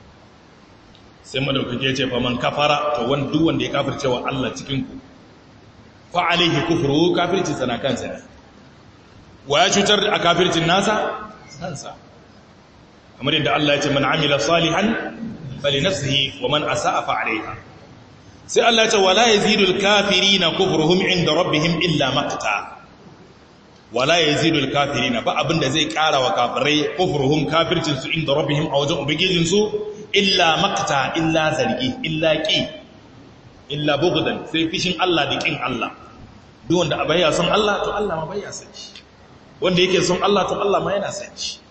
sai madaukake ya ce fa man kafara to wanda duk wanda ya kafirce wa Allah cikin ku fa alaihi kufru kafirci sana kansa ne wa ya cutar a kafircin nasa sansa kamar yadda Allah ya ce man amila salihan fali nafsihi wa man asaa fa alaiha sai Allah ya ce wala yazidul kafirina kufruhum inda rabbihim illa maqta wala yazidul kafirina ba abinda zai kara wa kafirai kufruhum kafircin su inda rabbihim a wajen ubangijin su illa maqta illa zargi illa qi illa bughdan sai fishin Allah da kin Allah duk wanda abaya son Allah to Allah ma baya son shi wanda yake son Allah to Allah ma yana son shi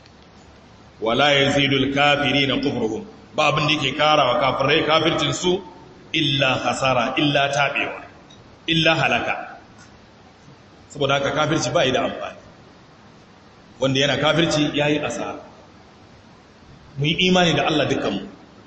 wala yazidul kafirina kufruhum ba abinda yake kara wa kafirai kafircin su illa khasara illa tabewa illa halaka saboda haka kafirci ba yi da amfani wanda yana kafirci ya yi asara mu yi imani da Allah dukkanmu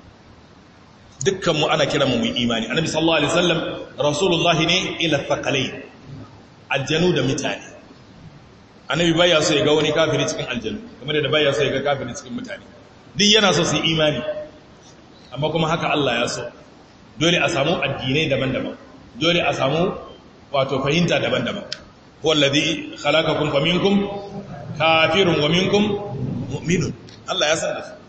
dukkanmu ana kira mu mu yi imani annabi sallallahu alaihi wasallam rasulullah ne ila thaqalai aljanu da mutane annabi baya so ya ga wani kafiri cikin aljanu kamar da baya so ya ga kafiri cikin mutane duk yana so su yi imani amma kuma haka Allah ya so dole a samu addinai daban-daban dole a samu wato fahimta daban-daban huwa alladhi khalaqakum faminkum kafirun wa minkum mu'minun Allah ya san da su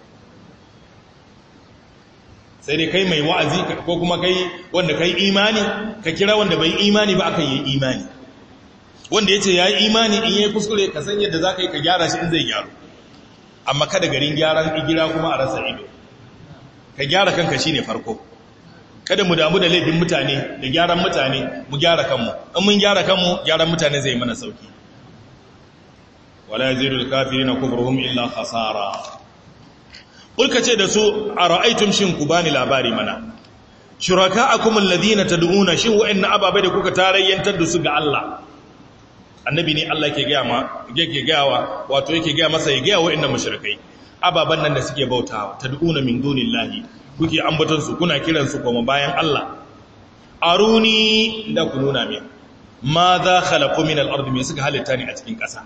sai dai kai mai wa'azi ko kuma kai wanda kai imani ka kira wanda bai imani ba akan yi imani wanda yace yayi imani in yayi kuskure ka san yadda zaka yi ka gyara shi in zai gyaru amma kada garin gyaran igira kuma a rasa ido ka gyara kanka shine farko kada mu damu da laifin mutane da gyaran mutane mu gyara kanmu in mun gyara kanmu gyaran mutane zai mana sauki wala yazidul kafirina kufruhum illa khasara kulka ce da su ara'aytum shin ku bani labari mana shuraka'akum alladhina tad'una shin wa'anna ababai da kuka tarayyantar da su ga Allah annabi ne Allah yake ga ma yake gawa wato yake ga masa ya ga wa'annan mushrikai ababan nan da suke bautawa tad'una min dunillahi kuke ambaton su kuna kiran su kuma bayan Allah aruni da ku nuna min ma za khalaqu min al-ardi me suka halitta ne a cikin ƙasa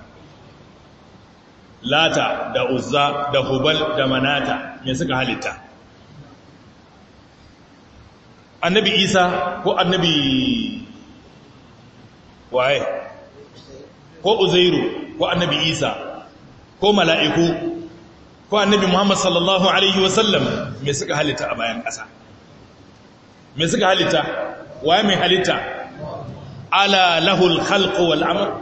lata da uzza da hubal da manata me suka halitta annabi isa ko annabi waye ko uzairu ko annabi isa ko mala'iku ko annabi muhammad sallallahu alaihi wasallam me suka halitta a bayan ƙasa me suka halitta waye mai halitta ala lahul khalqu wal amr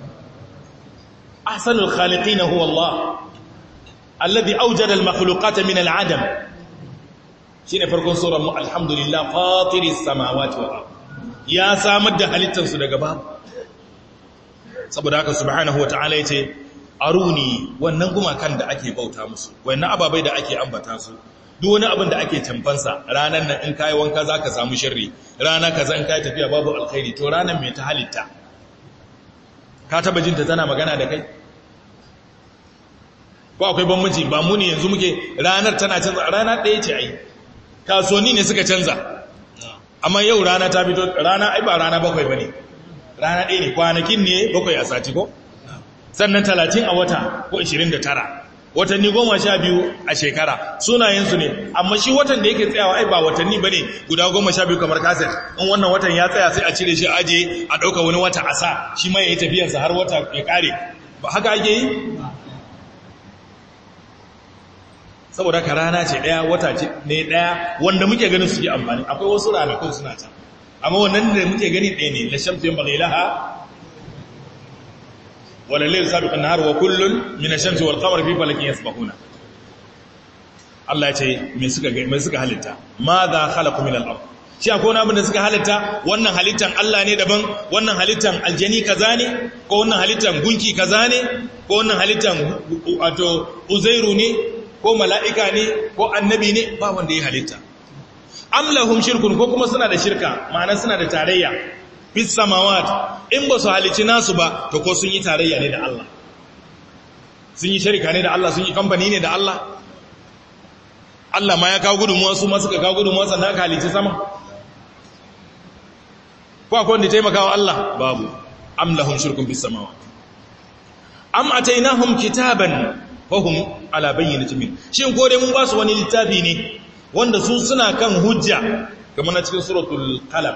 ahsanul khaliqin huwa allah alladhi awjada al makhluqata min al adam shine farkon surar mu alhamdulillah fatiris samawati wal ard ya samar da halittar su daga babu saboda haka subhanahu wataala yace aruni wannan gumakan da ake bauta musu wannan ababai da ake ambata su duk wani abin da ake tamfansa ranan nan in kai wanka zaka samu sharri rana kaza in kai tafiya babu alkhairi to ranan me ta halitta ka taba jinta tana magana da kai ko akwai bambanci ba mu ne yanzu muke ranar tana canza rana ɗaya ce ai kasuwanni ne suka canza amma yau rana ta fito rana ai ba rana bakwai bane rana ɗaya ne kwanakin ne bakwai a sati ko sannan talatin a wata ko ashirin da tara watanni goma sha biyu a shekara sunayensu ne amma shi watan da yake tsayawa ai ba watanni ba ne guda goma sha biyu kamar kaset in wannan watan ya tsaya sai a cire shi aje a ɗauka wani wata a sa shi ma ya yi tafiyarsa har wata ya ƙare ba haka ake yi saboda ka rana ce ɗaya wata ce ne ɗaya wanda muke ganin suke amfani akwai wasu ranakun suna can amma wannan da muke gani ɗaya ne lashamsu yin bagai laha ولليل سابق النهار وكل من الشمس والقمر في فلك يسبحون Allah ya ce me suka me suka halitta madha khalaqu min al-ard shi akwai wani abin da suka halitta wannan halittan Allah ne daban wannan halittan aljani kaza ne ko wannan halittan gunki kaza ne ko wannan halittan wato uzairu ne ko mala'ika ne ko annabi ne ba wanda ya halitta am lahum shirkun ko kuma suna da shirka ma'ana suna da tarayya bis samawat in ba su halici nasu ba to ko sun yi tarayya ne da Allah sun yi sharika ne da Allah sun yi kamfani ne da Allah Allah ma ya kawo gudunmuwa su ma suka kawo gudunmuwa sannan aka halici sama ko akwai wanda taimaka wa Allah babu am lahum shirkun bis samawat am atainahum kitaban wa hum ala bayyinatin min shin ko dai mun ba su wani littafi ne wanda su suna kan hujja kamar na cikin suratul qalam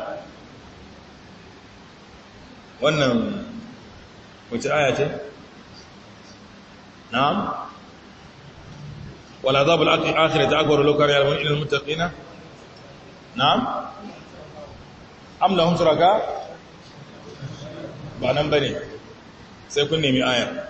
wannan wace aya ce na'am wal azabul akhirati akbar law kana ya'lamun illal muttaqina na'am am lahum shuraka ba nan bane sai kun nemi ayar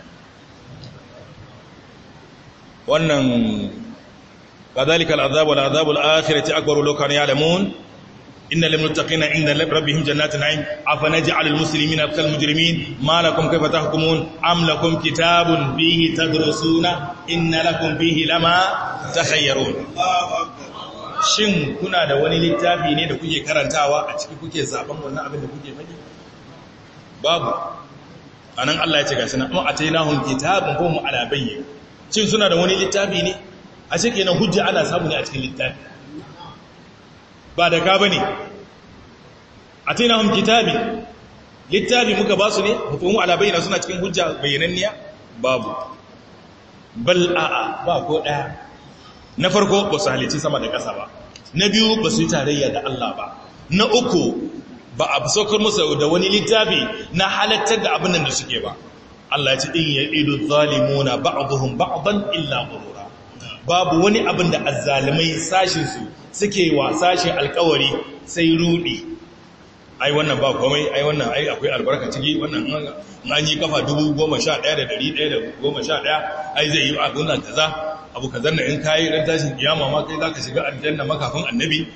wannan kadhalika al azab wal azabul akhirati akbar law kana ya'lamun إن للمتقين عند ربهم جنات نعيم أفنجعل المسلمين كالمجرمين ما لكم كيف تحكمون أم لكم كتاب فيه تدرسون إن لكم فيه لما تخيرون shin kuna da wani littafi ne da kuke karantawa a ciki kuke zaben wannan abin da kuke faɗi babu anan Allah ya ce gashi na amma atainahum kitabun hum ala bayyin shin suna da wani littafi ne a cikin kenan hujja ana samu ne a cikin littafi ba da ka ba ne a tinahun kitabi littafi muka ba su ne hukumu alabaina suna cikin hujja bayyananniya babu bal a'a ba ko ɗaya na farko ba su halici sama da ƙasa ba na biyu ba su yi tarayya da Allah ba na uku ba a saukar musu da wani littafi na halattar da abin da suke ba Allah ya ce in ya idu zalimuna ba'dhum ba'dan illa ghurura babu wani abin da azzalimai sashin su suke wa sashin alkawari sai rudi ai wannan ba komai ai wannan ai akwai albarka ciki wannan an yi kafa dubu goma sha ɗaya da ɗari ɗaya da goma sha ɗaya ai zai yi abin nan kaza abu kaza na in kayi ran tashin kiyama ma kai zaka shiga aljanna makafin annabi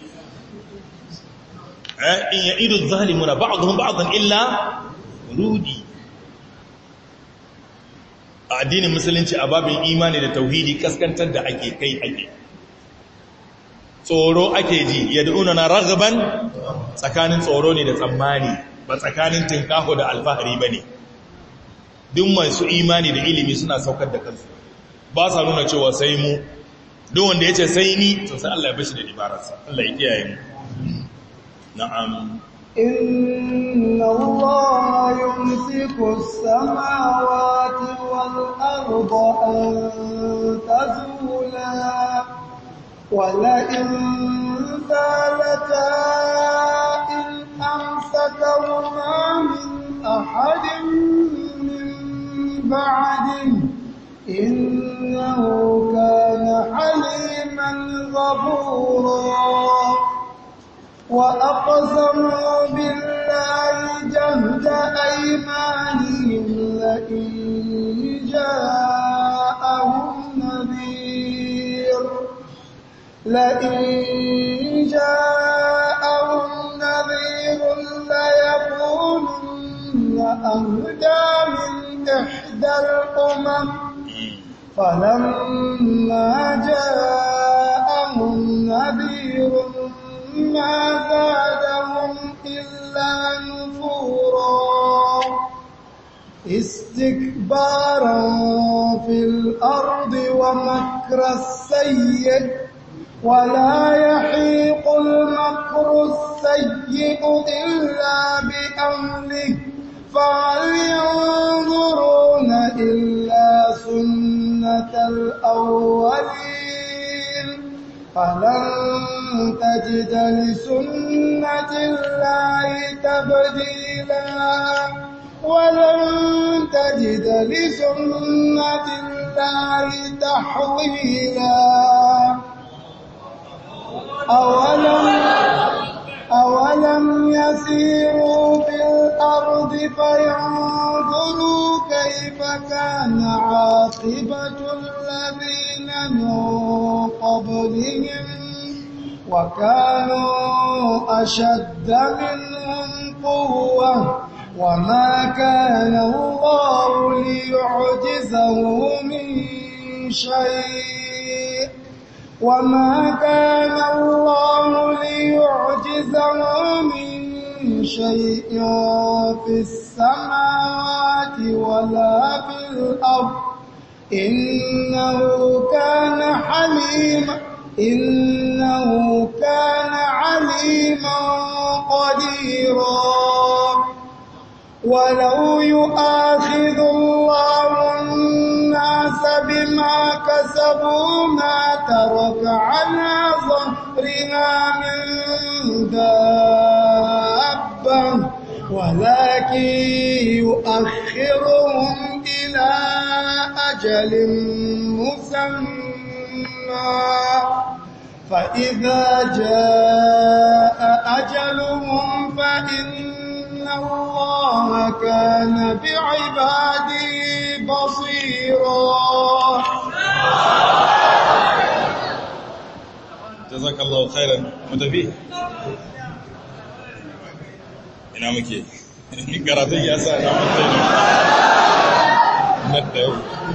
eh in ya'idu zalimuna ba'dhum ba'dhan illa rudi a addinin musulunci a babin imani da tauhidi kaskantar da ake kai ake tsoro ake ji yad'una na raghaban tsakanin tsoro ne da tsammani ba tsakanin tinkaho da alfahari bane duk masu imani da ilimi suna saukar da kansu ba sa nuna cewa sai mu duk wanda yace sai ni to sai Allah ya bashi da ibararsa Allah ya kiyaye mu na'am إن الله يمسك السماوات والأرض أن تزولا ولئن زالتا إن أمسكهما من أحد من بعده إنه كان حليما غفورا وأقسموا بالله جهد أيمانهم لئن جاءهم نذير لئن جاءهم نذير ليكونن أهدى من إحدى الأمم فلما جاءهم نذير ما زادهم إلا نفورا استكبارا في الأرض ومكر السيء ولا يحيق المكر السيء إلا بأهله فهل ينظرون إلا سنة الأولين فلن تجد لسنة الله تبديلا ولن تجد لسنة الله تحويلا أولم أولم يسيروا في الأرض فينظروا كيف كان عاقبة الذين من قبلهم وكانوا أشد منهم قوة وما كان الله ليعجزه من شيء وما كان الله ليعجزه من شيء في السماوات ولا في الأرض إنه كان حليما إنه كان عليما قديرا ولو يؤاخذ الله الناس بما كسبوا ما ترك على ظهرها من دابة ولكن يؤخرهم إلى أجل مسمى فإذا جاء أجلهم فإن الله كان بعباده بصيرا جزاك الله خيرا متفي ina muke karatun ya sa na mutai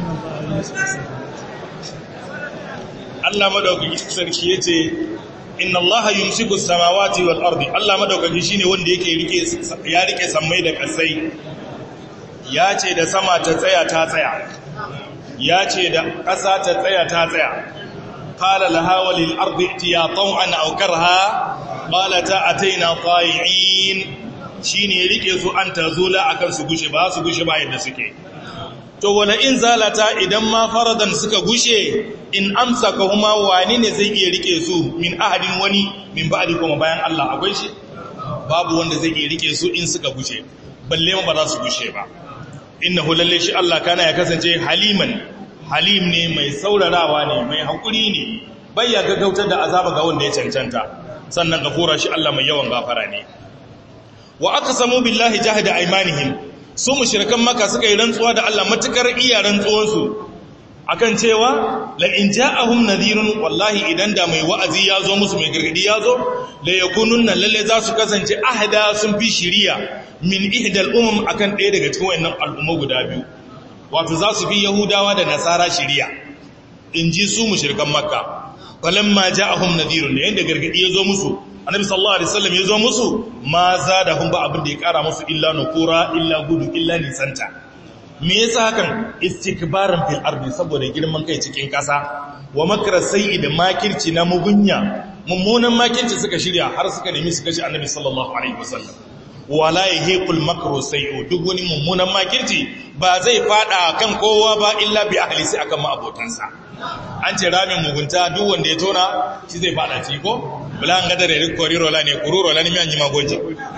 Allah madaukaki sarki yace inna Allah yumsiku samawati wal ardi Allah madaukaki shine wanda yake rike ya rike sammai da kasai ya ce da sama ta tsaya ta tsaya ya ce da ƙasa ta tsaya ta tsaya qala laha walil ardi itiya taw'an aw karha qalata ataina ta'i'in shine ya rike su an tazula akan su gushe ba su gushe ba yadda suke to wala in zalata idan ma faradan suka gushe in amsaka huma wani ne zai iya rike su min ahadin wani min ba'di kuma bayan Allah akwai shi babu wanda zai iya rike su in suka gushe balle ma ba za su gushe ba innahu lalle shi Allah kana ya kasance haliman halim ne mai saurarawa ne mai hakuri ne bai ya gaggautar da azaba ga wanda ya cancanta sannan gafura shi Allah mai yawan gafara ne wa aqsamu billahi jahada aymanihim su mushrikan maka suka yi rantsuwa da Allah matukar iya rantsuwar su akan cewa la in ja'ahum nadhirun wallahi idan da mai wa'azi ya zo musu mai gargadi ya zo la yakununna lalle za su kasance ahda sun fi shiriya min ihdal umam akan ɗaya daga cikin wayannan al'umma guda biyu wato za su fi yahudawa da nasara shiriya in ji su mushrikan makka falamma ja'ahum nadhirun yanda gargadi yazo musu annabi sallallahu alaihi wasallam yazo musu ma zadahum ba abin da ya kara musu illa nukura illa gudu illa nisanta me yasa hakan istikbaran fil ardi saboda girman kai cikin kasa wa makra sayyid makirci na mugunya mummunan makirci suka shirya har suka nemi su kashe annabi sallallahu alaihi wasallam wala yahiqul makru sayyi duk wani mummunan makirci ba zai fada kan kowa ba illa bi ahli sai akan ma'abotansa an ce ramin mugunta duk wanda ya tona shi zai fada ci ko bula an gadare koriro la ne kururo la ne mi anji magonji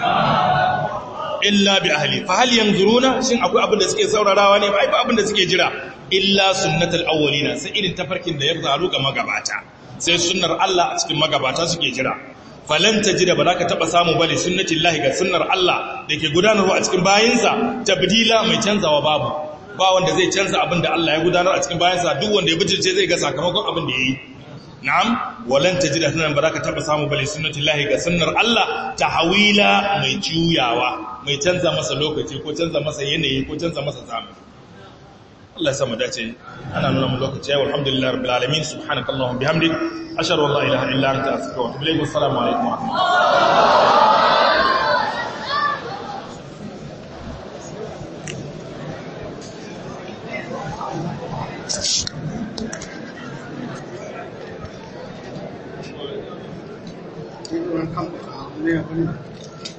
illa bi ahli fa hal yanzuruna shin akwai abin da suke saurarawa ne ba ai ba abin da suke jira illa sunnatul awwalina sai irin tafarkin da ya faru ga magabata sai sunnar Allah a cikin magabata suke jira falan tajida ba za ka taba samu bale sunnatin lahi ga sunnar Allah da ke gudanarwa a cikin bayinsa tabdila mai canzawa babu ba wanda zai canza abin da Allah ya gudanar a cikin bayinsa duk wanda ya bijirce zai ga sakamakon abin da yayi na'am walan tajida sunan ba za ka taba samu bale sunnatin lahi ga sunnar Allah tahwila mai juyawa mai canza masa lokaci ko canza masa yanayi ko canza masa zamani Allah ya samu dace ana nuna mu lokaci ya alhamdulillah rabbil alamin subhanakallahumma bihamdik ashhadu an la ilaha illa anta astaghfiruka wa atubu ilayk assalamu alaikum wa rahmatullahi